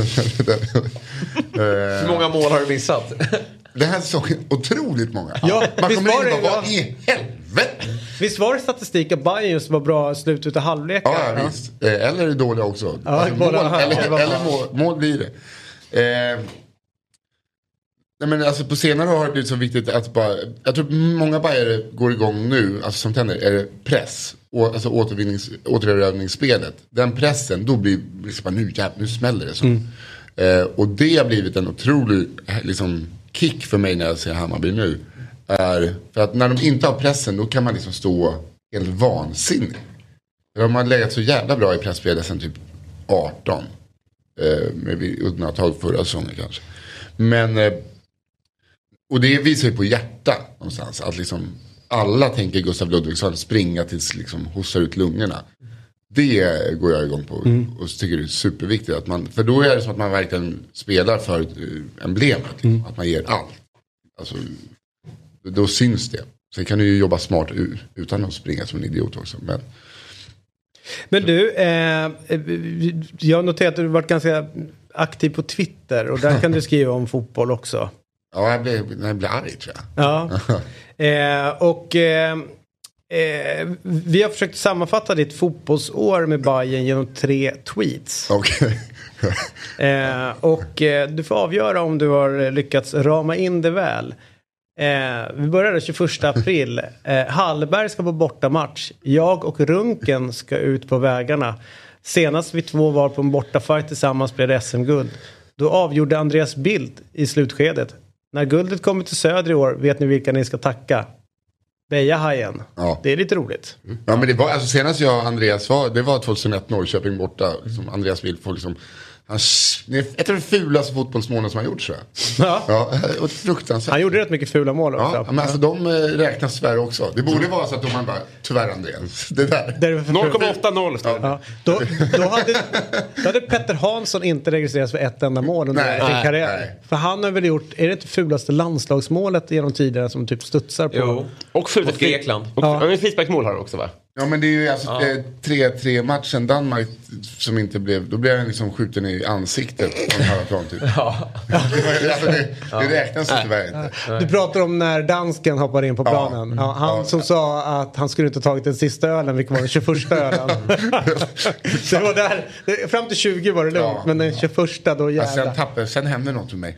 Hur många mål har du missat? Det här såg otroligt många. Ja, man kommer in och bara, vad i helvete? Visst var det statistik att Bayern just var bra slut utav halvlek? Ja, visst. Eller är dåliga också. Alltså, mål blir det. Nej, men alltså på senare har det blivit så viktigt att bara, jag tror många bajare går igång nu, alltså som tänder, är det press. Och, alltså återövningsspelet. Den pressen, då blir det liksom, nu smäller det så. Och det har blivit en otrolig liksom, kick för mig när jag ser Hammarby nu. Är, för att när de inte har pressen, då kan man liksom stå helt vansinnig. De har legat så jävla bra i pressspelet sedan typ 18. Med undantag förra säsongen kanske. Men och det visar ju på hjärta någonstans. Att liksom alla tänker Gustav Ludvigsson springa tills liksom hossar ut lungorna. Det går jag igång på. Och så tycker det är superviktigt att man, för då är det som att man verkligen spelar för emblemet. Att man ger allt. Alltså, då syns det. Sen kan du ju jobba smart utan att springa som en idiot också. Men du, jag noterar att du har varit ganska aktiv på Twitter. Och där kan du skriva om fotboll också. Ja, jag blir arg tror jag. Ja. Vi har försökt sammanfatta ditt fotbollsår med Bayern genom 3 tweets. Okej. Och du får avgöra om du har lyckats rama in det väl. Vi börjar den 21 april. Hallberg ska på bortamatch. Jag och Runken ska ut på vägarna. Senast vi 2 var på en bortafight tillsammans blev det SM-guld. Då avgjorde Andreas Bildt i slutskedet. När guldet kommer till Söder i år vet ni vilka ni ska tacka. Bejahajen. Ja. Det är lite roligt. Ja, men det var, alltså, senast jag och Andreas var, det var 2001 Norrköping borta. Liksom, Andreas Bildt får liksom... Det är ett av de fulaste fotbollsmålen som han gjort, tror jag. Ja, och fruktansvärt. Han gjorde rätt mycket fula mål också. Ja, men alltså de räknas tyvärr också. Det borde vara så att de man bara, tyvärr Andreas. Det där. 0,80. Ja. Då hade Petter Hansson inte registrerats för ett enda mål under sin karriär. Nej. För han har väl gjort, är det inte fulaste landslagsmålet genom tiderna som typ studsar på? Jo. Och fult mot Grekland. Och en frisparksmål har han också, va? Ja, men det är ju alltså 3-3 matchen Danmark som inte blev, då blev han liksom skjuten i ansiktet på en halvplan typ. Det räknas tyvärr inte. Du pratar om när dansken hoppade in på planen. Ja, han som sa att han skulle inte tagit den sista ölen, vilket var den 21 ölen. Så det var där, fram till 20 var det lugnt, men den 21 då jävlar. Sen hände något med mig.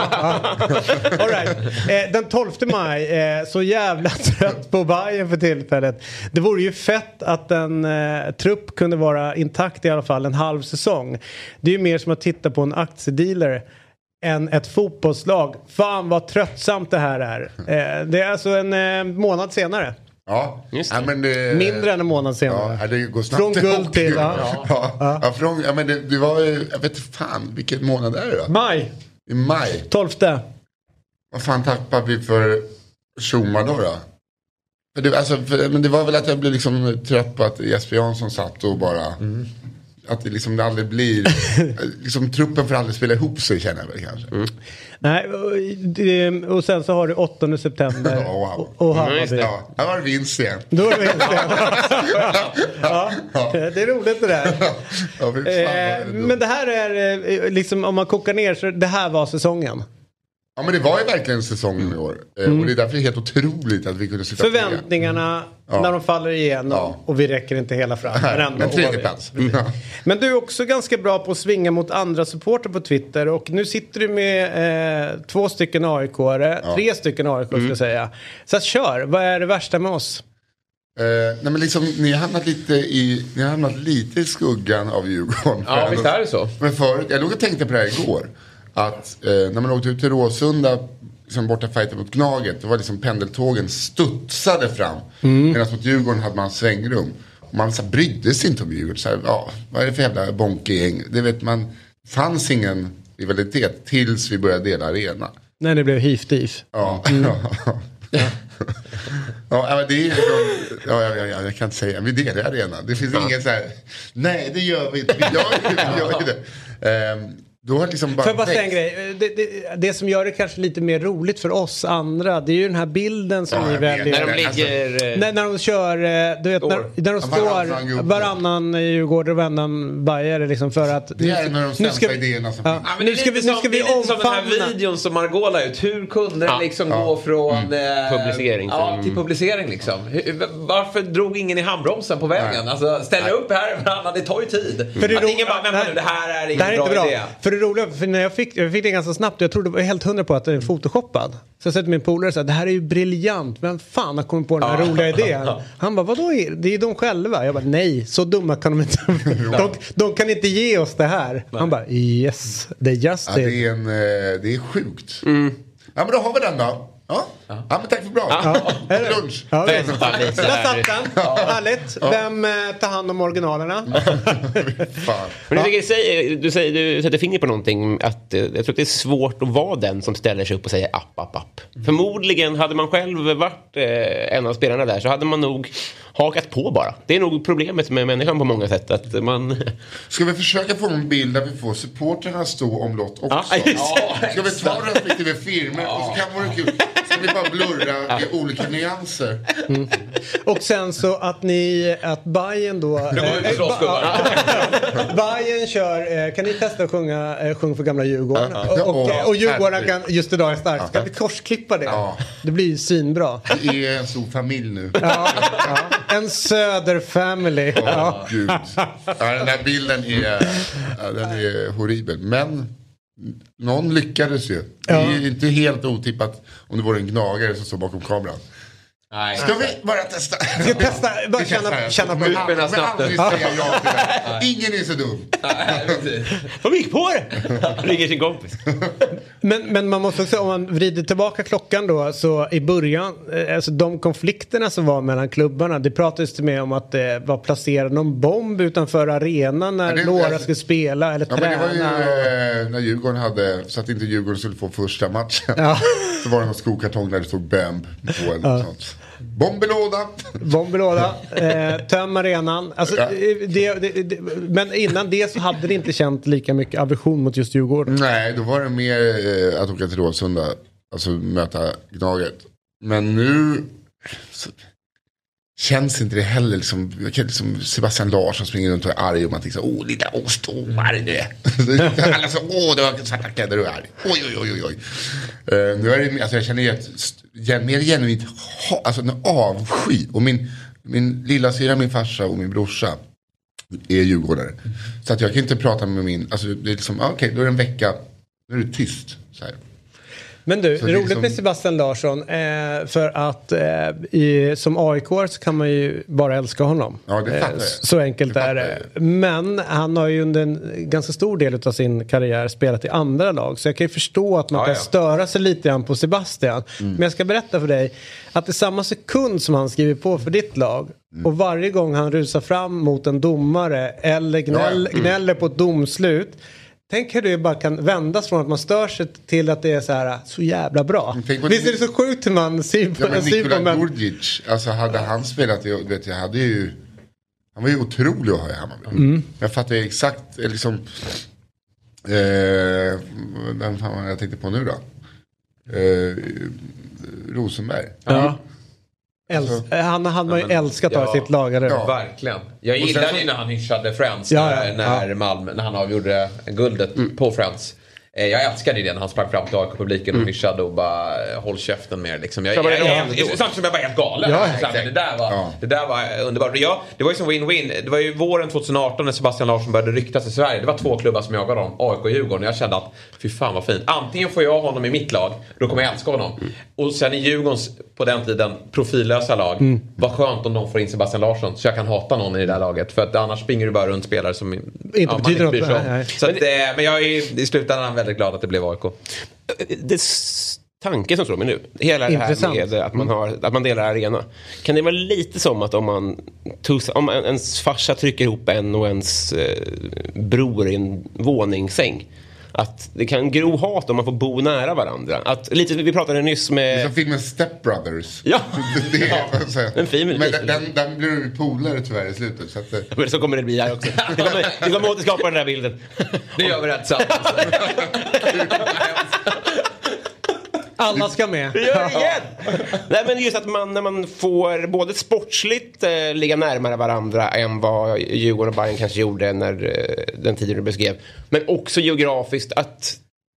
All right. Den 12 maj, så jävla trött på Bayern för tillfället. Det vore ju fett att en trupp kunde vara intakt i alla fall en halv säsong. Det är ju mer som att titta på en aktiedealer än ett fotbollslag. Fan vad tröttsamt det här är. Det är alltså en månad senare. Ja, just det. Men mindre än en månad senare. Ja, det går snabbt. Från guld till... Men det var ju, jag vet inte fan, vilken månad är det då? Maj. I maj. 12. Vad fan tappar vi för Schuma då? Men det var väl att jag blev liksom trött på att Jesper Jansson satt och bara... Att det liksom aldrig blir... liksom truppen får aldrig spela ihop sig, känner jag väl kanske. Nej, och sen så har du 8 september. Och Hammarby. Ja, här var det vinst igen. Då var det vinst igen. Det är roligt det där. Men det här är liksom, om man kokar ner så det här var säsongen. Ja, men det var ju verkligen säsongen i år. Och det är därför helt otroligt att vi kunde sitta förväntningarna när de faller igenom och vi räcker inte hela fram. Men tredje plats. Men du är också ganska bra på att svinga mot andra supporter på Twitter. Och nu sitter du med 2 stycken AIK-are, 3 stycken AIK skulle jag säga. Så att kör, vad är det värsta med oss? Nej, men liksom, ni har hamnat lite i skuggan av Djurgården. Ja, visst är det så. Men förut, jag låg och tänkte på det här igår. Att när man åkte ut till Råsunda liksom borta fighten mot Gnaget, det var liksom pendeltågen studsade fram. Medan mot Djurgården hade man svängrum. Och man så brydde sig inte om Djurgården. Så här, vad är det för jävla bonkegäng? Det vet man, fanns ingen rivalitet tills vi började dela arena. När det blev hif-dif. Ja, ja, det är liksom, jag kan inte säga, vi delar arena. Det finns ingen så här, nej det gör vi inte, vi gör det. Då har liksom bara... Får jag bara säga en grej? Det som gör det kanske lite mer roligt för oss andra, det är ju den här bilden som ni väljer. När de ligger... När de kör, du vet, när de står varannan Djurgården och varannan Bayer liksom för att... Det är en av de sämsta idéerna som finns. Men nu ska vi omfamna... som den här videon som Margot la ut. Hur kunde den liksom gå från... publicering. Till publicering liksom. Varför drog ingen i handbromsen på vägen? Alltså, ställa upp här varannan, det tar ju tid. Att ingen bara, vänta nu, det här är ingen bra idé. För det roliga, för när jag fick det ganska snabbt, jag trodde det var helt 100 på att det är photoshoppad. Så jag sa till min polare så här, det här är ju briljant, vem fan har kommit på den här roliga idén? Han bara, vadå? Det är de själva. Jag bara, nej, så dumma kan de inte. de kan inte ge oss det här. Nej. Han bara, yes, det är just det. Det är sjukt. Ja, men då har vi den då. Ja, men tack för bra. Lunch. Där satt den. Härligt. Vem tar hand om originalerna? Men du sätter finger på någonting. Att, jag tror att det är svårt att vara den som ställer sig upp och säger app. Förmodligen hade man själv varit en av spelarna där, så hade man nog hakat på bara. Det är nog problemet med människan på många sätt. Att man... Ska vi försöka få en bild där vi får supporterna stå omlott också? Ska vi ta respektive firmor och så kan det vara kul. Ska vi bara blurra i olika nyanser. Och sen så att Bajen då... Bajen kör... Kan ni testa att sjung för gamla Djurgården? Och Djurgården kan just idag är starkt. Ska vi korsklippa det? Det blir ju svinbra. Det är en stor familj nu. En söderfamily. Gud. Den här bilden är horribel. Men någon lyckades ju. Det är inte helt otippat om det vore en gnagare som står bakom kameran. Nej. Ska vi bara testa? Ska testa, bara känna på utspela Men snabbt. aldrig säga ja till det. Ingen är så dum. De gick på det. Ringer sin kompis. Men man måste också, om man vrider tillbaka klockan då, så i början, alltså de konflikterna som var mellan klubbarna, det pratades med om att det var placerad någon bomb utanför arenan när några skulle spela eller träna. Men det var ju när Djurgården hade, så att inte Djurgården skulle få första matchen. Ja. Så var det någon skokartong där det stod BAMB på eller sånt. Bombelåda. Töm arenan. Alltså, men innan det så hade det inte känt lika mycket aversion mot just Djurgården. Nej, då var det mer att åka till Råsunda. Alltså möta Gnaget. Men nu känns inte det heller liksom Sebastian Larsson springer runt och är arg och man tänker så, lilla ostomare det. Alla så, det var svarta kläder och är arg. Oj. Nu är det, alltså jag känner mer genuint alltså en avsky. Och min lilla syra, min farsa och min brorsa är djurgårdare. Så att jag kan inte prata med alltså det är liksom, okej, då är det en vecka, då är det tyst så här. Men du, det är roligt med Sebastian Larsson för att som AIK så kan man ju bara älska honom. Ja, det fattar jag. Så enkelt är det. Men han har ju under en ganska stor del av sin karriär spelat i andra lag. Så jag kan ju förstå att man kan störa sig lite grann på Sebastian. Men jag ska berätta för dig att i samma sekund som han skriver på för ditt lag och varje gång han rusar fram mot en domare eller gnäller på ett domslut, tänk hur det bara kan vändas från att man stör sig till att det är så jävla bra. Visst är det så sjukt hur man ser på Nikola Djurdjic, alltså hade han spelat, han var ju otrolig att ha i Hammarby. Jag fattar ju exakt, liksom vem fan jag tänkte på nu då? Rosenberg. Ja. Han hade ju älskat att ha sitt lag. Ja, verkligen. Jag gillade ju när han hyschade Friends när Malmö, när han avgjorde guldet på Friends. Jag älskade det när han sprang fram till AIK-publiken och hyschade och bara håll käften med liksom. Samtidigt som jag var helt galen. Det där var underbart. Det var ju som win-win. Det var ju våren 2018 när Sebastian Larsson började ryktas i Sverige. Det var 2 klubbar som jagade honom, AIK och Djurgården. Jag kände att fy fan vad fint. Antingen får jag honom i mitt lag, då kommer jag älska honom. Och sen i Djurgårdens på den tiden profillösa lag. Vad skönt om de får in Sebastian Larsson så jag kan hata någon i det där laget. För att annars springer du bara runt spelare som inte betyder något. Så att, men jag är i slutändan väldigt glad att det blev AIK. Det tanke som slår mig nu, hela det här med att man delar arena. Kan det vara lite som att om ens farsa trycker ihop en och ens bror i en våningssäng, att det kan gro hat om man får bo nära varandra. Att lite, vi pratade nyss med... Det är som filmen Step Brothers. Ja. Det är en fin men den blir du polare tyvärr i slutet. Så, men så kommer det bli här också. Det kommer återskapa den här bilden. Det gör vi rätt sant. Alla ska med. Det gör det igen. Nej, men just att när man får både sportsligt ligga närmare varandra än vad Djurgården och Bayern kanske gjorde när den tiden du beskrev. Men också geografiskt att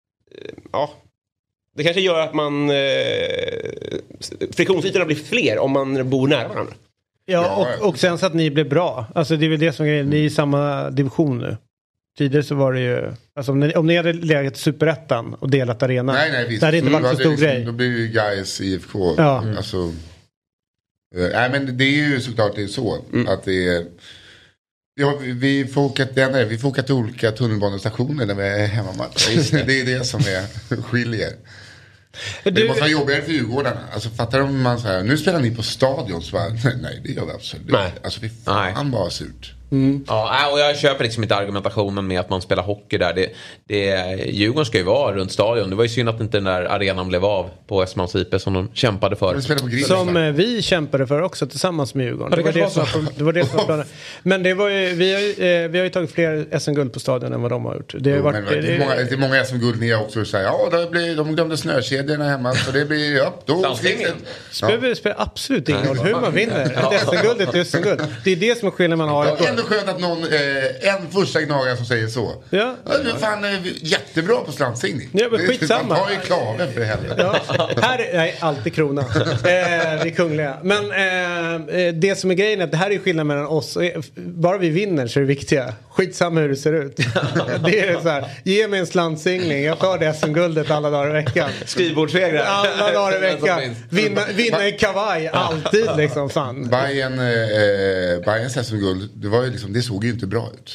det kanske gör att man friktionsytorna blir fler om man bor nära varandra. Ja, och sen så att ni blir bra. Alltså det är väl det som är, ni är i samma division nu. Tidigare så var det ju, alltså om ni hade legat Superettan och delat arenan. Nej, visst. Det hade inte varit så stor grej. Då blir ju Gais IFK. Ja. Alltså, nej men det är ju såklart det är så. Att det är... Ja, vi får åka till olika tunnelbanestationer när vi är hemmamatch. Det är det som skiljer. Det måste vara jobbigare för Djurgårdarna. Alltså fattar de man så här, nu spelar ni på stadion så bara, nej det gör vi absolut. Nej. Alltså vi fan bara surt. Ja, och jag köper liksom inte argumentationen med att man spelar hockey där. Djurgården ska ju vara runt stadion. Det var ju synd att inte den där arenan blev av på Östermalms IP som de kämpade för. Som vi kämpade för också tillsammans med Djurgården. Det var det som var planen. Men det var ju, vi har ju tagit fler SM-guld på stadion än vad de har gjort. Det är många SM-guld ni också säger, de glömde snökedjorna hemma så det blir då spelar absolut ingen roll hur man vinner. Ett SM-guld är ett SM-guld. Det är det som är skillnaden man har. ändå skönt att någon, en första gnagare som säger så. Ja. Du är fan jättebra på slantsigning. Ja, men skitsamma. Man tar ju klaven för helvete. Ja. Här är alltid krona. Vi är kungliga. Men det som är grejen är att det här är skillnad mellan oss. Bara vi vinner så är det viktiga. Skitsamma hur det ser ut. Det är så här. Ge mig en slantsingling. Jag tar det som guldet alla dagar i veckan. Skrivbordsvägrar. Alla dagar i veckan. Vinna i kavaj. Alltid liksom. Fan. Bayerns SM-guld, det såg ju inte bra ut.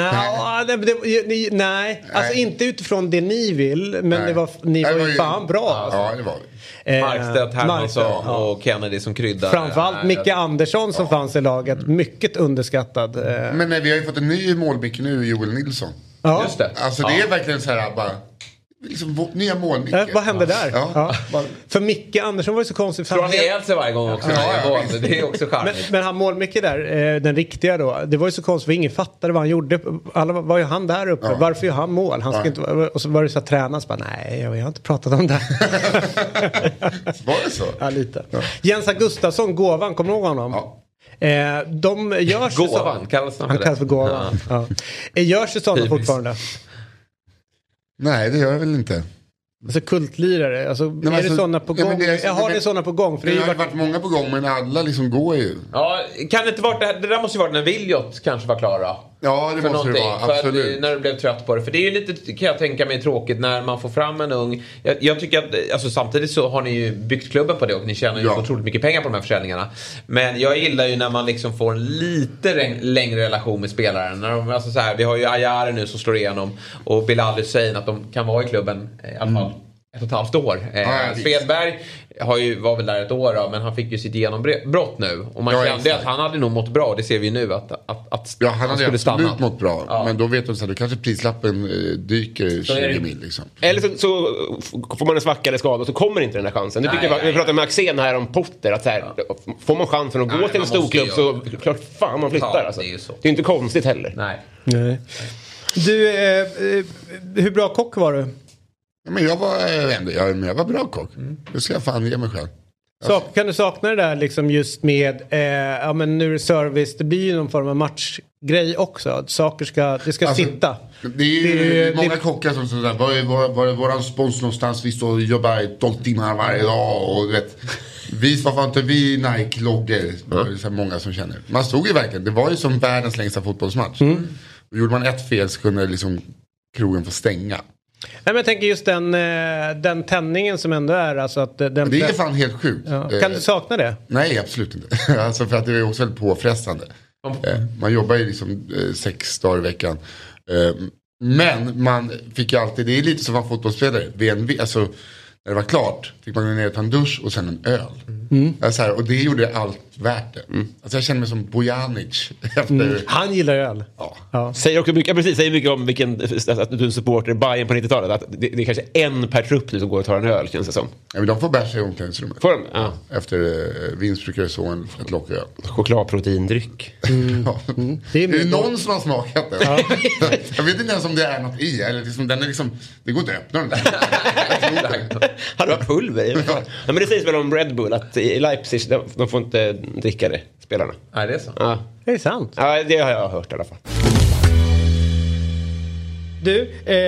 Nej. Alltså inte utifrån det ni vill. Men ni var ju fan bra. Ja, det var vi. Markstedt, Hermansson och Kennedy som kryddar. Framförallt Micke Andersson som fanns i laget. Mycket underskattad. Men vi har ju fått en ny målmick nu, Joel Nilsson. Ja. Just det. Alltså det är verkligen så här bara... Liksom nya målmickar. Vad hände där? Ja. För Micke Andersson var ju så konstigt. Tror han är sig varje gång också. Det är också charmigt. Men han målmicke där, den riktiga då. Det var ju så konstigt för ingen fattade vad han gjorde. Alla var ju han där uppe. Varför gör han mål? Han ska inte, och så var det så att tränas. Nej, jag har inte pratat om det. Var det så? Ja, lite. Ja. Jens Gustafsson, Gåvan, kommer du ihåg honom? Ja. De görs Gåvan, kallas han kallas för Gåvan. Ja. Görs det sådana fortfarande? Nej, det gör jag väl inte. Alltså kultlirare, alltså, är det sådana på gång? Jag har det sådana på gång. För det har ju varit många på gång, men alla liksom går ju. Ja, kan det inte vara det där måste ju vara när Viljot kanske var klara. Ja, det måste det vara, absolut. När du blev trött på det. För det är ju lite, kan jag tänka mig, tråkigt när man får fram en ung. Jag tycker att, alltså samtidigt så har ni ju byggt klubben på det och ni tjänar ju otroligt mycket pengar på de här försäljningarna. Men jag gillar ju när man liksom får en lite längre relation med spelaren. När de, alltså så här, vi har ju Ayare nu som slår igenom och Bilal Hussein, att de kan vara i klubben i alla fall 1,5 år. Svedberg var väl där ett år då, men han fick ju sitt genombrott nu. Och man kände att han hade nog mått bra. Det ser vi nu att han hade skulle stanna. Absolut mått bra. Ja. Men då vet de så här, då kanske prislappen dyker 20 mil liksom. Eller så får man en svacka eller skada och så kommer inte den här chansen. Vi pratade med Axén här om Potter. Att så här, får man chansen att gå till en storklubb så klart fan man flyttar. Ja, alltså. Det är inte konstigt heller. Nej. Du, hur bra kock var du? Men jag var bra kock. Det ska jag fan ge mig själv. Kan du sakna det där liksom just med men nu är det service, det blir ju någon form av matchgrej också. Saker ska sitta. Det är ju många kockar som sådär, var är våran spons någonstans? Vi står och jobbar 12 timmar varje dag och du vet. Varför inte vi Nike-loggor? Det är så många som känner. Man stod ju verkligen, det var ju som världens längsta fotbollsmatch. Och gjorde man ett fel så kunde liksom krogen få stänga. Nej, men jag tänker just den tändningen som ändå är alltså att det är fan helt sjukt. Ja. Kan du sakna det? Nej, absolut inte. Alltså för att det är också väldigt påfrestande. Man jobbar ju liksom 6 dagar i veckan. Men man fick ju alltid, det är lite som en fotbollsspelare. Alltså när det var klart fick man gå ner och ta en dusch och sen en öl. Alltså här, och det gjorde allt värt det. Alltså jag känner mig som Bojanic efter... Han gillar öl. Ja. Säger mycket om att du är en supporter Bayern på 90-talet. Att det är kanske en per trupp som går och tar en öl, känns det som. Ja, men de får bärsa i omklädningsrummet. Får de? Ja. Efter vinst brukar det så ett lock öl. Chokladproteindryck. Det är någon som har smakat den. Ja. Jag vet inte ens om det är något i. Eller liksom, den är liksom, det går inte att öppna den där. Har du pulver i? Ja, men det sägs väl om Red Bull att i Leipzig de får inte dricka det, spelarna. Nej, det är så. Ja. Det är sant. Ja, det har jag hört i alla fall. Du,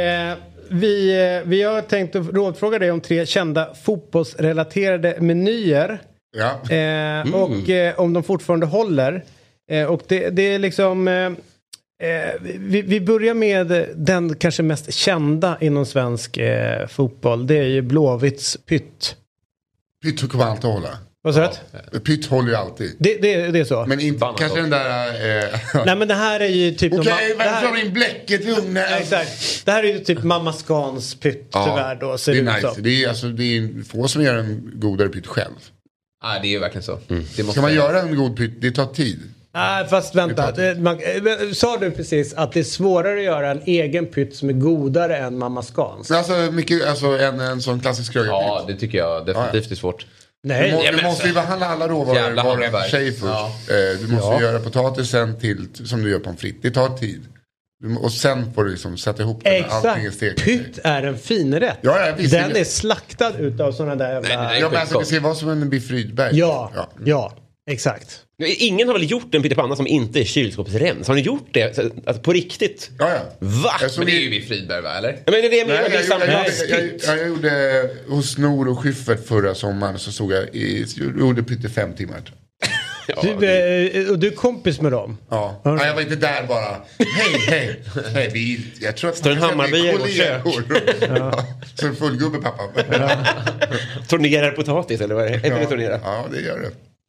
vi har tänkt att rådfråga dig om 3 kända fotbollsrelaterade menyer. Ja. Och om de fortfarande håller. Och det är liksom... Vi börjar med den kanske mest kända inom svensk fotboll. Det är ju Blåvitts pytt. Pytt kommer alltid hålla. Vad sa du? Pytt håller ju alltid. Det är så. Men inte, kanske den där... Nej, men det här är ju typ... Okej, varför har in bläcket i ugnen? Exakt. Det här är ju typ Mamma Scans pytt, tyvärr då. Det är nice. Det är få som gör en godare pytt själv. Nej, det är ju verkligen så. Ska man göra en god pytt, det tar tid. Nej, fast vänta. Sa du precis att det är svårare att göra en egen pytt som är godare än Mamma Scans? Alltså en sån klassisk krögarpytt. Ja, det tycker jag definitivt är svårt. Nej. Du måste ju behandla alla råvaror var för sig först. Ja. Du måste göra potatisen till som du gör pommes frites. Det tar tid. Och sen får du liksom sätta ihop det med allting i steket. Pytt är en fin rätt. Ja, den är slaktad utav sådana där jävla... Jag ska se vad som en Biff Rydberg. Ja, exakt. Ingen har väl gjort en pyttipanna som inte är kylskåpsrens? Har ni gjort det? Alltså, på riktigt? Ja. Va? Men det är ju vid Friberg, va? Eller? Ja, men det är jag gjorde hos Nor och Schyffert förra sommaren. Så såg jag gjorde pytte 5 timmar. Ja, och du är kompis med dem? Ja. Ja, jag var inte där bara. Hej. Jag tror att står en Hammarby i kök. Så en fullgubbe pappa. Tornerar potatis eller vad är det? Ja, det gör det.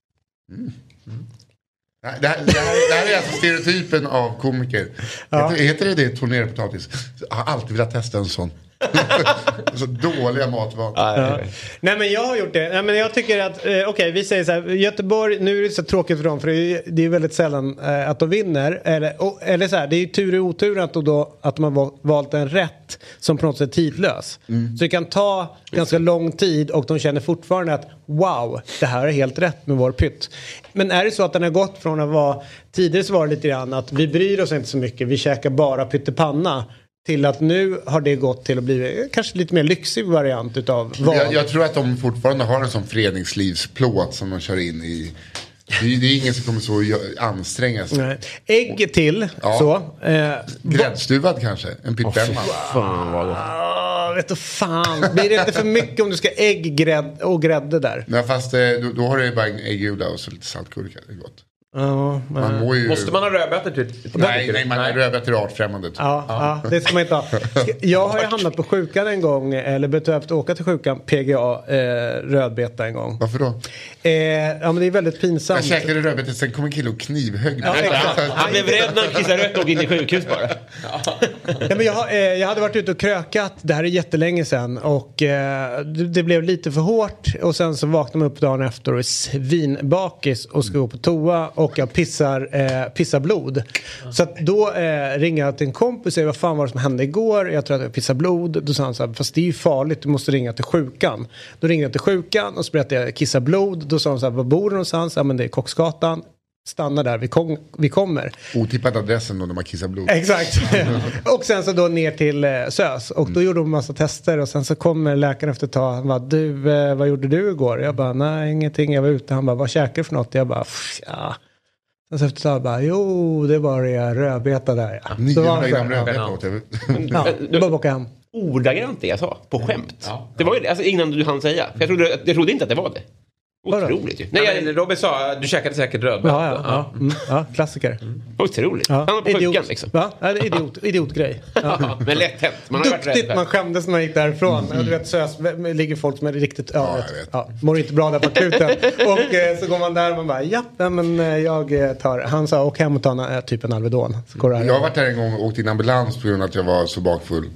Det här är alltså stereotypen av komiker. Heter det tornera potatis? Jag har alltid velat testa en sån. Så dåliga matvanor. Nej, men jag har gjort det. Nej, men jag tycker att vi säger så här, Göteborg, nu är det så tråkigt för dem för det är väldigt sällan att de vinner eller så här, det är ju tur och otur att de har valt en rätt som på något sätt är tidlös. Så det kan ta ganska lång tid och de känner fortfarande att wow, det här är helt rätt med vår pytt. Men är det så att den har gått från att vara tidigare så var det lite grann att vi bryr oss inte så mycket, vi käkar bara pyttepanna, till att nu har det gått till att bli kanske lite mer lyxig variant utav vad. Jag tror att de fortfarande har en sån föreningslivsplåt som de kör in i. Det är ingen som kommer så anstränga sig. Nej. Ägg till så. Gräddstuvad kanske. En pyttemma. Vet du fan. Blir det inte för mycket om du ska ägg och grädde där? Nej, fast då har du bara en äggula och så lite saltgurka. Det är gott. Måste man ha rödbetor till? Nej, man har rödbetor är artfrämmande. Ja, det ska man inte ha. Jag har ju hamnat på sjukan en gång, eller behövt åka till sjukan, PGA, rödbeta en gång. Varför då? Men det är väldigt pinsamt. Jag käkade rödbetor, sen kom en kille och knivhögg. Han blev rädd när han kissade rött och in i sjukhus bara. Ja, men jag hade varit ute och krökat, det här är jättelänge sedan, och det blev lite för hårt, och sen så vaknade man upp dagen efter och är svinbakis och ska gå på toa. Och jag pissar blod. Så att då ringer jag till en kompis och säger, vad fan var det som hände igår? Jag tror att jag pissar blod. Då sa han så här, fast det är ju farligt, du måste ringa till sjukan. Då ringde jag till sjukan och så berättade jag kissar blod. Då sa han så här, var bor du någonstans? Ja, men det är Kocksgatan. Stanna där, vi kommer. Otippad adressen då när man kissar blod. Exakt. Och sen så då ner till SÖS. Och då gjorde de en massa tester. Och sen så kommer läkaren efter ett tag. Han bara, du, vad gjorde du igår? Jag bara, nej, ingenting, jag var ute. Han bara, vad käkar du för något? Jag bara, ja. Sen så efter ett tag bara, jo, det var det rödbeta där. 900 gram rödbeta åt jag. Ja, du bara bocka hem. Ordagrant det jag sa, på skämt. Det var ju alltså innan du hann säga. Jag trodde inte att det var det. Otroligt ju. Nej, Robin sa, du käkade säkert rödbeta. Ja, klassiker. Otroligt. Han var på sjukan liksom. Ja, det är idiotgrej. Ja. Men lätt hänt. Man har varit rädd. Man skämdes när man gick därifrån. Du vet, SÖS ligger folk som är riktigt mår inte bra där på akuten. Och så går man där och man bara, men jag tar. Han sa, åk hem och ta typ en Alvedon. Så jag har varit där en gång och åkt in ambulans på grund av att jag var så bakfull.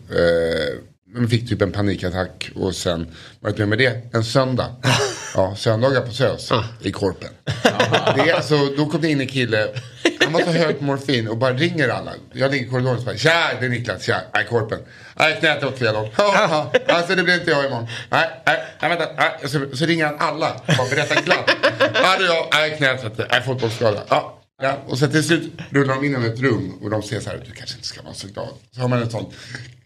Men fick typ en panikattack och sen var jag med det en söndag. Ja, söndagar på SÖS i Korpen. Det är alltså, då kom det in en kille, han var så hög på morfin och bara ringer alla. Jag ligger i korridoren och bara, tja, det är Niklas, tja, nej, Korpen. Nej, knät åt fel håll. Alltså det blir inte jag imorgon. Nej, vänta. Så ringer han alla och bara berättar glatt. Nej, knät, nej, fotbollsskada. Ja, och sen till slut rullar de in i ett rum och de säger så här, du kanske inte ska vara så glad. Så har man ett sånt.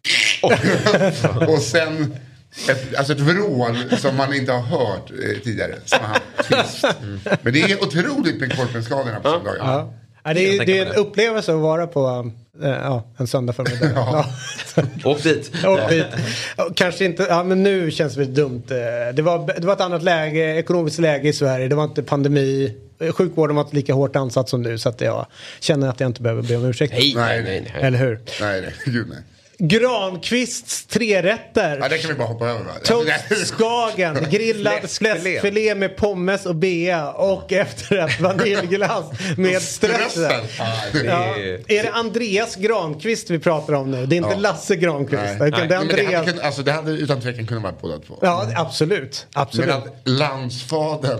Och sen ett vrål som man inte har hört tidigare. Men det är otroligt med korpenskadorna på söndagar. Det är en upplevelse att vara på en söndag förmiddag. Åk dit. Kanske inte, men nu känns det dumt. Det var ett annat läge, ekonomiskt läge i Sverige. Det var inte pandemi. Sjukvården var inte lika hårt ansatt som nu, så att jag känner att jag inte behöver be om ursäkt. Nej. Eller hur? Nej, gud nej. Granqvists 3-rätter. Ja, det kan vi bara hoppa över. Toast Skagen, grillad fläskfilé med pommes och bea och efterrätt vaniljglass med strössel. Är det Andreas Granqvist vi pratar om nu? Det är inte Lasse Granqvist. Nej. Det är Andreas. Det hade utan tvekan kunnat vara båda två. Ja, absolut. Men landsfadern.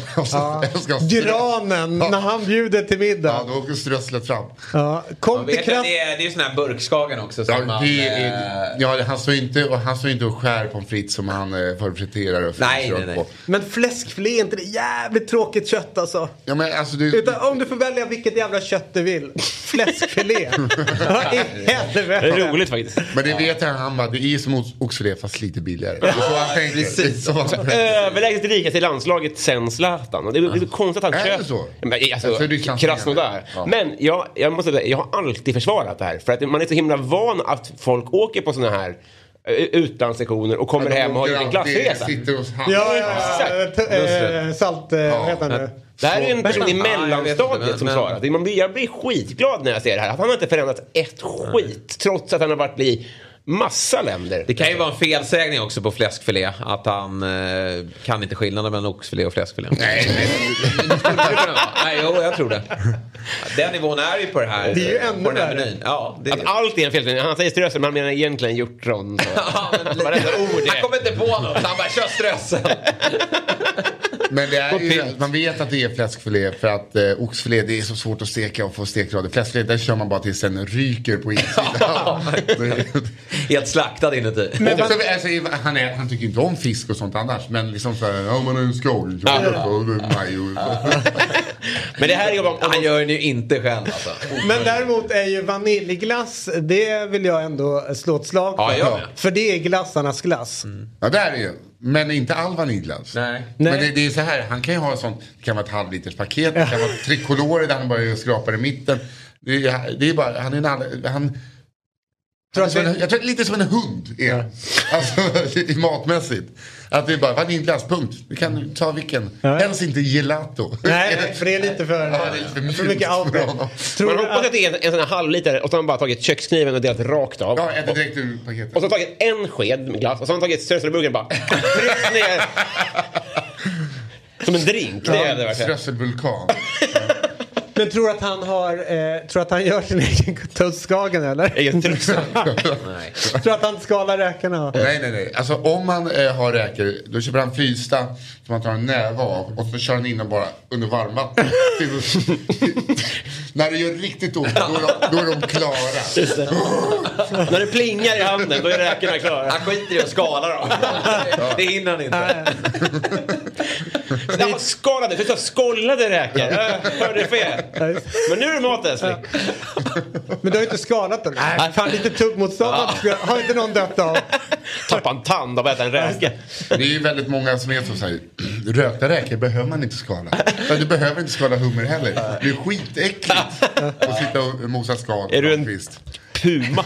Granen, när han bjuder till middag. Ja, då åker strösslet fram. Kom till det är ju sån här burkskagen också. Det han står inte och skär pommes frites som han förfriterar och nej. på. Men fläskfilé är inte det jävligt tråkigt kött alltså? Ja, men alltså utan om du får välja vilket jävla kött du vill. Fläskfilé. Det är roligt faktiskt. Men det vet han bara, det är som oxfilé fast lite billigare. Det är så han tänker. Precis. Överlägset rikast i landslaget sen Zlatan. Och det är konstigt att han köper. Så? Alltså, Krasnodar. Ja. Men jag måste säga, jag har alltid försvarat det här. För att man är så himla van att folk åker på såna här utlandssektioner och kommer hem och har en klassresa. Salt, vad heter han nu? Det här är en person i mellanstadiet som svarar. Jag blir skitglad när jag ser det här. Att han har inte förändrat ett skit. Trots att han har varit i massa länder. Det kan ju vara en felsägning också på fläskfilé. Att han kan inte skillnaden mellan oxfilé och fläskfilé. Nej, jag tror det. Den nivån är ju på det här. Det är ju ännu värre. Ja, att allt är en felsägning. Han säger strössel, men han menar egentligen hjortron. Han kommer inte på något. Han bara kör strössel. Men det är ju, man vet att det är fläskfilé för att oxfilé, det är så svårt att steka och få stekgrader. Fläskfilé, där kör man bara tills den ryker på insidan. Helt slaktad inuti. Men han tycker inte om fisk och sånt annars. Men liksom så här, man har en skål. Men det här är ju han gör ju inte själv alltså. Men däremot är ju vaniljglass, det vill jag ändå slå ett slag för. Ja. För det är glassarnas glass. Ja, det är det ju. Men inte all vaniljglass. Nej. Men det är så här, han kan ju ha en sån, det kan vara ett halvliters paket, det kan vara tricolore där han bara skrapar i mitten. Det är bara, han är en jag tror lite som en hund är. Alltså i matmässigt. Att det är bara vaniljglass, punkt. Du kan ta vilken. Helst inte gelato. Nej, för det är lite för mycket alkohol. Man hoppas att det är en sån här halvliter och så har man bara tagit kökskniven och delat rakt av. Ja, äter direkt ur paketet. Och så har tagit en sked med glass och så har man tagit strösselburgaren bara tryckt ner. Som en drink. Det är det verkligen. Strösselvulkan. Men tror att han gör sin egen tuskagen eller? Egen tuskagen? Nej. Tror att han skalar räkorna? Nej. Alltså om man har räkor, då köper han frysta som man tar en näve av och så kör han in dem bara under varmvatten. När det gör riktigt ont, då är de klara. När det plingar i handen, då är räkorna klara. Han skiter i att skala dem. Det hinner han inte. Det var skalade, för så skållade räkor. Jag hörde fel. Men nu är det mat, älskling. Men du har inte skalat den. Nej, fan lite tuggmotstånd. Har inte någon dött av. Tappa en tand av att äta en räka. Det är ju väldigt många som är som säger, rökta räkor behöver man inte skala. Men du behöver inte skala hummer heller. Det är skitäckligt att sitta och mosa skal. Är du en puma?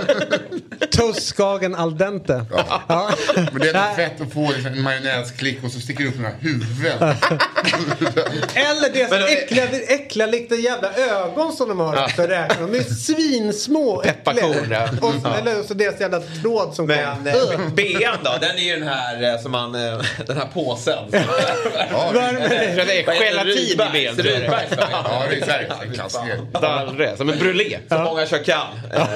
Tuskagen al dente. Ja. Men det är fett att få en majonnäsklick och så sticker upp några huvuden. Eller det som äckliga lite jävla ögon som de har för räkor. De är svinsmå. Pepparkorn. Eller så deras jävla tråd som men ben då, den är ju den här som man den här påsen. Det är gelatin i ben. Ja, det är verkligen klassiker. Som en brulé. Som många kör kall.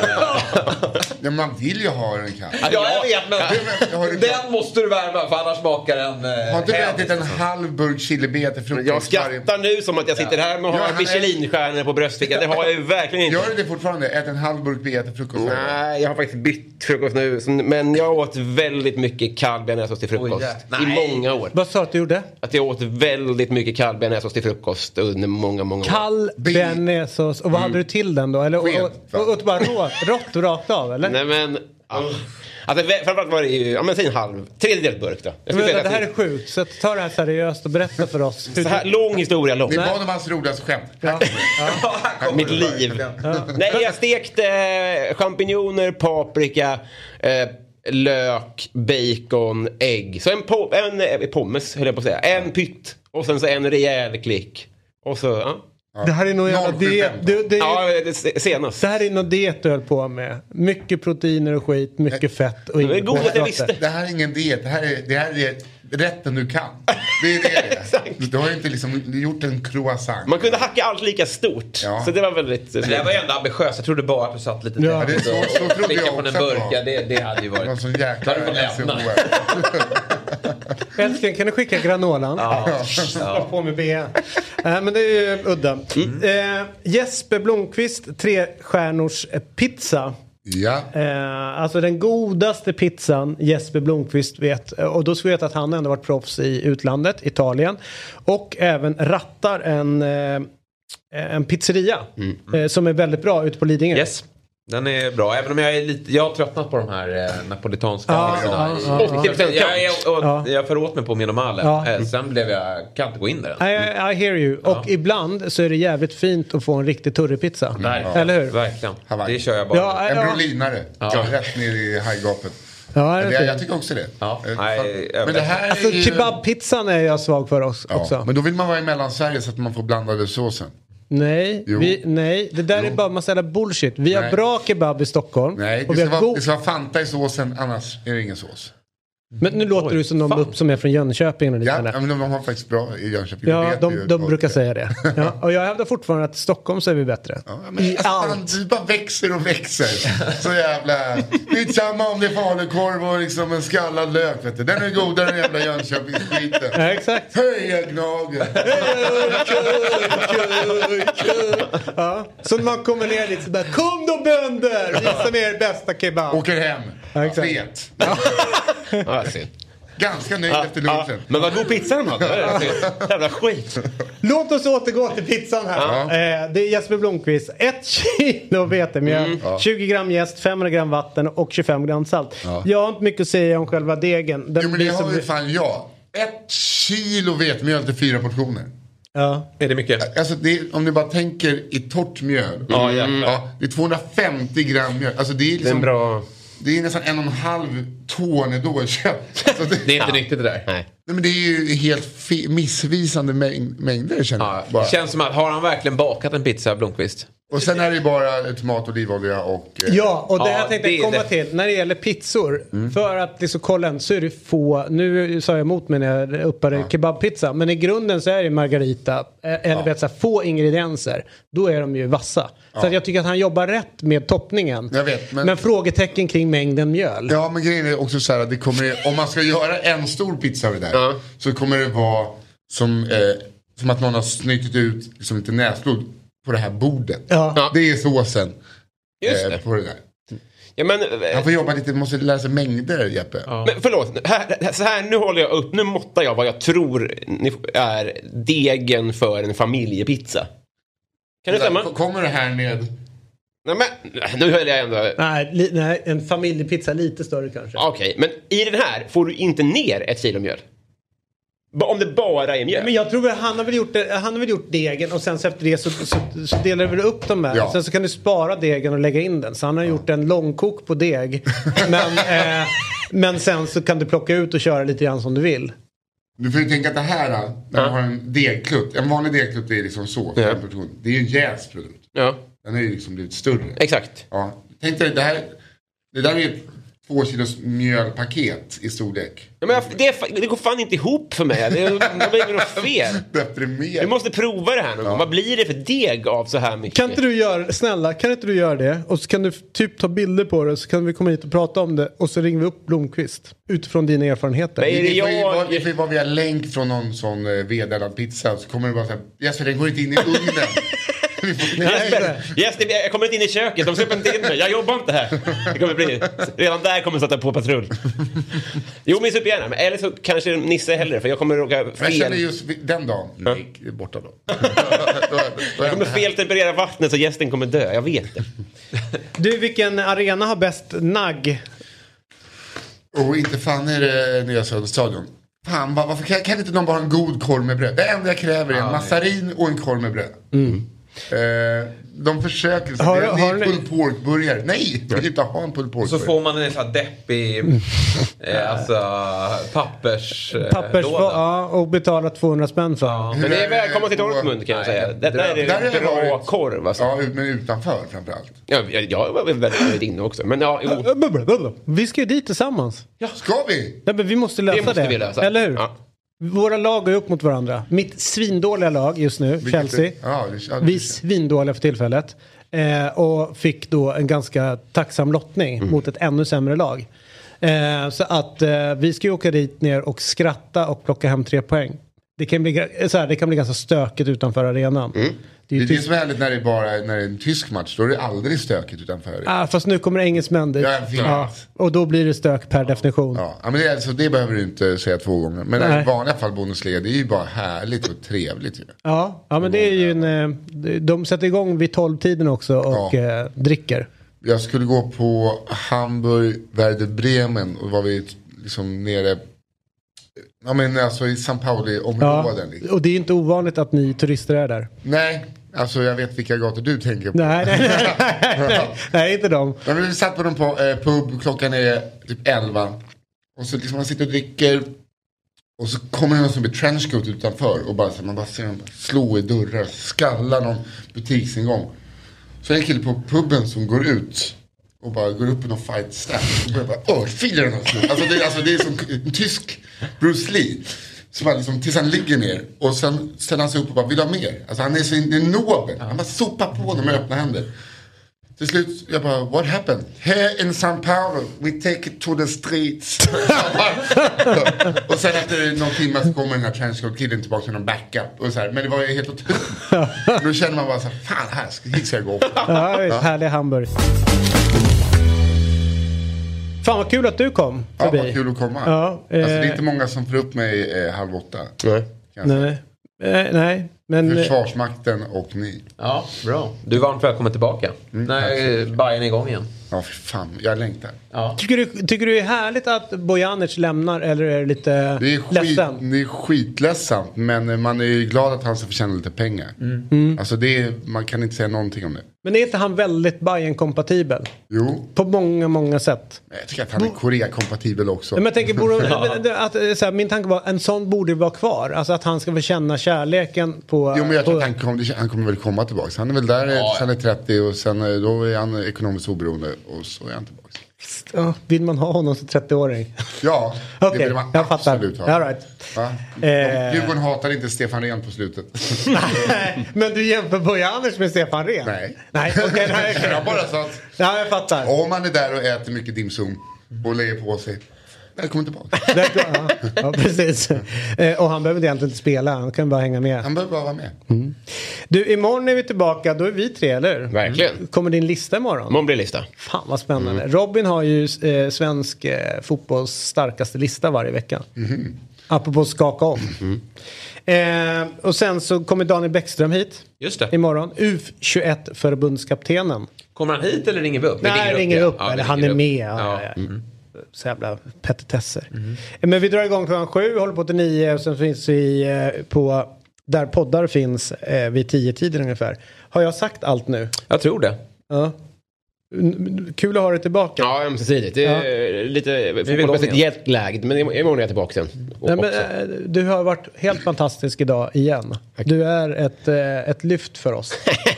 Ja, man vill ju ha en kall. Ja, jag vet, men den måste du värma för annars smakar den. Har inte du ätit en halv burk chilibé till frukost? Jag skrattar nu som att jag sitter här med Michelin-stjärnor på bröstfickan. Det har jag ju verkligen inte. Gör du det fortfarande? Ät en halv burk bé till frukost? Nej, jag har faktiskt bytt frukost nu. Men jag åt väldigt mycket kallbearnaisesås till frukost. I många år. Vad sa du att du gjorde? Att jag åt väldigt mycket kallbearnaisesås till frukost under många år. Kallbearnaisesås. Och vad hade du till den då? Eller och bara rått och rakt av, eller? Nej, men... Alltså, framförallt var det ju, en tredjedels burk då. Det här är sjukt, så ta det här seriöst och berätta för oss. Så här, lång historia lång. Det var de hans roligaste skämt. Mitt liv. Nej, jag stekte champinjoner, paprika, lök, bacon, ägg. Så en pommes, höll jag på att säga. En pytt. Och sen så en rejäl klick. Och så, Det här är nog jävla diet. Senast. Det här är nog diet du höll på med. Mycket proteiner och skit, mycket fett och det är god att jag visste. Det här är ingen diet. Det här är rätten du kan. Det är det. Du har ju inte liksom gjort en croissant. Man kunde hacka allt lika stort. Ja. Så det var väldigt... Men det var ju ändå ambitiöst. Jag trodde bara att du satt lite tätt. Så trodde jag också. Det hade ju varit... Det var sån jäkla Älskling, kan du skicka granolan? Ja. På med B. Men det är ju udda. Jesper Blomqvist, 3 stjärnors pizza. Ja. Alltså den godaste pizzan Jesper Blomqvist vet. Och då ska vi veta att han ändå varit proffs i utlandet, Italien. Och även rattar en pizzeria som är väldigt bra ute på Lidingö. Yes. Den är bra, även om jag har tröttnat på de här napolitanska pizzorna. Jag förråt mig på min normala. Sen kan inte gå in där. I hear you. Och ibland så är det jävligt fint att få en riktig turripizza. Eller hur? Verkligen. Det kör jag bara. En brolinare. Rätt ner i hajgapet. Ja, jag tycker också det. Ja. Men det här alltså, är ju... kebabpizzan är jag svag för också. Men då vill man vara i Mellansverige så att man får blandade såsen. Nej, det där är bara en massa bullshit. Vi har bra kebab i Stockholm. Nej, och det ska vara Fanta i såsen, annars är det ingen sås. Men nu låter du som någon som är från Jönköping. Och ja, men de har faktiskt bra i Jönköping. Ja, de brukar säga det. Ja, och jag hävdar fortfarande att Stockholm så är vi bättre. Ja, men du bara växer och växer. Så jävla... Det är samma om det är falukorv och liksom en skallad lök. Vet du. Den är godare än jävla Jönköpingsskiten. Ja, exakt. Höj gnagen. Ja, så när man kommer ner dit så bara, kom då bönder! Visa mig er bästa kebab. Åker hem. Ja, exakt. Fet. Ja, ganska nöjd efter lunchen. Men vad god pizza de hade. Jävla skit. Låt oss återgå till pizzan här. Det är Jesper Blomqvist. 1 kilo vetemjöl, 20 gram jäst, 500 gram vatten och 25 gram salt. Jag har inte mycket att säga om själva degen. Jo, men det har ju fan jag. 1 kilo vetemjöl till 4 portioner. Ja. Är det mycket? Alltså om du bara tänker i torrt mjöl. Det är 250 gram mjöl. Alltså det är liksom... Det är en bra... Det är nästan 1,5 ton kött. Alltså det är inte riktigt det där. Nej, men det är ju helt missvisande mängder känner jag. Bara. Det känns som att har han verkligen bakat en pizza, Blomqvist? Och sen är det ju bara tomat, olivolja och... Ja, och det jag tänkte komma till. När det gäller pizzor, för att liksom kolla en, så är det få... Nu sa jag emot mig när jag uppade kebabpizza. Men i grunden så är det margarita. Eller vet så här, få ingredienser. Då är de ju vassa. Så att jag tycker att han jobbar rätt med toppningen. Jag vet, men frågetecken kring mängden mjöl. Ja, men grejen är också så här att det kommer... Om man ska göra en stor pizza av det där, så kommer det vara som att någon har snytit ut liksom lite näsblod på det här bordet. Ja. Det är såsen på det där. Ja, men, han får jobba lite, måste lära sig mängder, Jeppe. Ja. Men förlåt, nu håller jag upp, nu måttar jag vad jag tror är degen för en familjepizza. Kan det stämma? Kommer det här med... Nej, men nu höll jag ändå... Nej, en familjepizza lite större kanske. Okej, men i den här får du inte ner 1 kilo mjöl. Om det bara är mjöl. Men jag tror att han har väl gjort degen och sen så efter det så delar du väl upp dem här. Sen så kan du spara degen och lägga in den. Så han har gjort en långkok på deg. Men sen så kan du plocka ut och köra lite grann som du vill. Du får ju tänka att det här, när man har en degklutt. En vanlig degklutt är liksom så. Det är ju en jäst produkt. Ja. Den är ju liksom blivit större. Exakt. Ja. Tänk dig, det där är ett 2 kilos mjölpaket i storlek. Ja, men det går fan inte ihop för mig. Det blir något fel. Du måste prova det här någon gång. Vad blir det för deg av så här mycket? Kan inte du göra det? Och så kan du typ ta bilder på det. Så kan vi komma hit och prata om det. Och så ringer vi upp Blomqvist. Utifrån dina erfarenheter. Det får ju vara via länk från någon sån vedelad pizza. Så kommer det bara säga, Jesper, den går inte in i ugnen. Jag kommer inte in i köket. De släpper inte in mig. Jag jobbar inte här. Det kommer bli... Redan där kommer jag sätta på patrull. Jo, men supergärna. Men eller så kanske Nisse heller. För jag kommer råka fel. Jag känner just den dagen. Gick borta då. Jag kommer feltemperera vattnet så gästen kommer dö. Jag vet det. Du, vilken arena har bäst nagg? Inte fan är det nya Söderstadion. Fan, varför kan inte någon bara ha en god korv med bröd? Det enda jag kräver är en massarin och en korv med bröd. De försöker så det är pulled pork-burgare. Nej, jag vill inte ha en pulled pork. Så får man en sån här deppig pappers och betala 200 spänn för. Men det är välkommen till Dortmund kan jag säga. Det där är en bra korv alltså. Ja, men utanför framförallt. Jag var väldigt nöjd inne också. Men vi ska ju dit tillsammans. Ska vi? Ja, men vi måste lösa det. Eller hur? Ja. Våra lag går upp mot varandra. Mitt svindåliga lag just nu, Chelsea. Vi svindåliga för tillfället. Och fick då en ganska tacksam lottning mot ett ännu sämre lag. Så att vi ska ju åka dit ner och skratta och plocka hem 3 poäng. det kan bli ganska stökigt utanför arenan. Det är det som är härligt när det är en tysk match. Då är det aldrig stökigt utanför. Fast nu kommer engelsmän dit. Och då blir det stök per definition. Ja, men det behöver du inte säga 2 gånger. Men i vanliga fall Bundesliga, det är ju bara härligt och trevligt. Ja, men det är ju de sätter igång vid 12-tiden också och dricker. Jag skulle gå på Hamburg, Werder Bremen och var vi liksom nere... Ja, men alltså i São Paulo-områden. Ja, och det är inte ovanligt att ni turister är där. Nej, alltså jag vet vilka gator du tänker på. Nej, inte dem. Ja, men vi satt på dem på pub, klockan är typ 11. Och så liksom man sitter och dricker. Och så kommer det någon som blir trenchcoat utanför. Och bara, så man bara ser dem slå i dörrar, skalla någon butiksingång. Så är det en kille på puben som går ut. Och bara går upp i någon fight staff. Och börjar bara örfilar den. Alltså det är som en tysk Bruce Lee. Så bara liksom, tills han ligger ner. Och sen ställer han sig upp och bara vill ha mer. Alltså han är så nobel. Han bara sopar på dem med öppna händer. Till slut, jag bara, what happened? Here in São Paulo, we take it to the streets. Och sen efter någon timme så kommer den här transport-killen tillbaka med någon backup. Och så här, men det var ju helt otroligt. Då känner man bara så här, fan här ska jag gå. Härlig Hamburg. Fan vad kul att du kom förbi. Ja, vad kul att komma. Alltså det är inte många som får upp mig 7:30. Nej. Men Försvarsmakten och ni. Ja, bra. Du är varmt välkommen tillbaka. När Bayern är igång igen. Ja, för fan. Jag längtar. Ja. Tycker du det är härligt att Bojanic lämnar eller är det lite ledsen? Det är skitledsamt, men man är ju glad att han ska förtjäna lite pengar. Alltså man kan inte säga någonting om det. Men är inte han väldigt Bayern-kompatibel? Jo. På många sätt. Jag tycker att han är Korea-kompatibel också. Men jag tänker, att min tanke var en sån borde vara kvar. Alltså att han ska väl känna kärleken på... Jo, men jag tror att han kommer väl komma tillbaka. Han är väl där, sen är 30 och sen då är han ekonomiskt oberoende och så är han tillbaka. Ja, vill man ha honom som 30-åring? Ja, okay, det vill man absolut ha. All right. Djurgården hatar inte Stefan Rehn på slutet. Nej, men du jämför Bojanic med Stefan Rehn? Nej, okej. Jag bara sa att jag fattar. Om man är där och äter mycket dimsum och lägger på sig, välkommen tillbaka. Ja, precis. Och han behöver egentligen inte spela, han kan bara hänga med. Han behöver bara vara med. Du, imorgon är vi tillbaka, då är vi 3, eller? Verkligen. Kommer din lista imorgon? Imorgon blir lista. Fan vad spännande. Robin har ju svensk fotbolls starkaste lista varje vecka. Apropå skaka om. Och sen så kommer Daniel Bäckström hit. Just det. Imorgon. U21 förbundskaptenen. Kommer han hit eller ringer vi upp? Nej, ringer upp. Eller han är med. Så jävla petitesser. Men vi drar igång klockan 7, håller på till 9 och sen finns vi på där poddar finns vid 10-tiden ungefär. Har jag sagt allt nu? Jag tror det. Ja. Kul att ha det tillbaka. Ja, ömsesidigt. Det är lite jetlagged, men imorgon är jag tillbaka sen. Nej, men, du har varit helt fantastisk idag igen. Du är ett lyft för oss.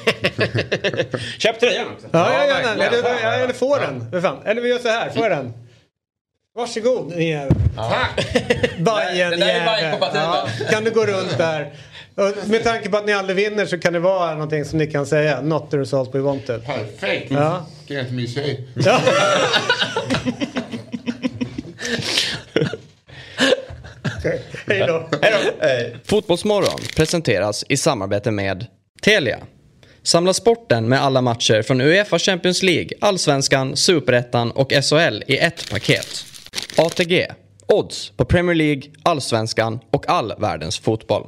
Köp tröjan också. Ja, eller får den. Eller vi gör så här, får den. Varsågod. Tack. Bajen, kan du gå runt där? Och med tanke på att ni aldrig vinner så kan det vara någonting som ni kan säga. Not the result we wanted. Perfekt. Ja. Kan jag inte mysa i? Ja. Hej då. Fotbollsmorgon presenteras i samarbete med Telia. Samla sporten med alla matcher från UEFA Champions League, Allsvenskan, Superettan och SHL i ett paket. ATG. Odds på Premier League, Allsvenskan och all världens fotboll.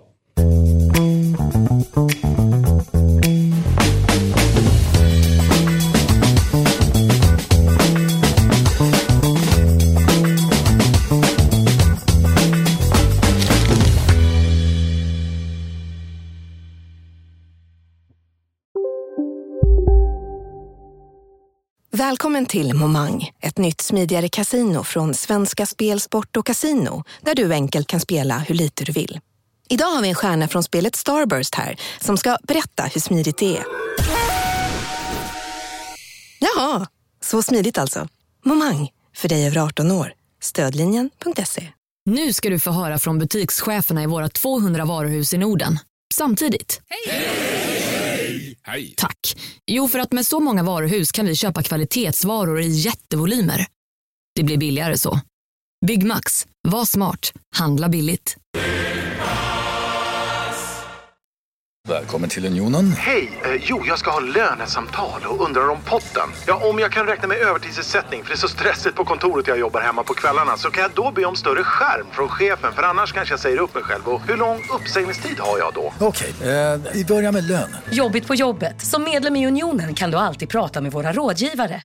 Välkommen till Momang, ett nytt smidigare casino från Svenska Spel, Sport och Casino, där du enkelt kan spela hur lite du vill. Idag har vi en stjärna från spelet Starburst här, som ska berätta hur smidigt det är. Jaha, så smidigt alltså. Momang, för dig över 18 år. Stödlinjen.se. Nu ska du få höra från butikscheferna i våra 200 varuhus i Norden. Samtidigt. Hej! Hej! Tack. Jo, för att med så många varuhus kan vi köpa kvalitetsvaror i jättevolymer. Det blir billigare så. Byggmax. Var smart. Handla billigt. Välkommen till Unionen. Hej, jag ska ha lönesamtal och undrar om potten. Ja, om jag kan räkna med övertidsersättning för det är så stressigt på kontoret jag jobbar hemma på kvällarna, så kan jag då be om större skärm från chefen, för annars kanske jag säger upp mig själv. Och hur lång uppsägningstid har jag då? Okej, vi börjar med lön. Jobbigt på jobbet. Som medlem i Unionen kan du alltid prata med våra rådgivare.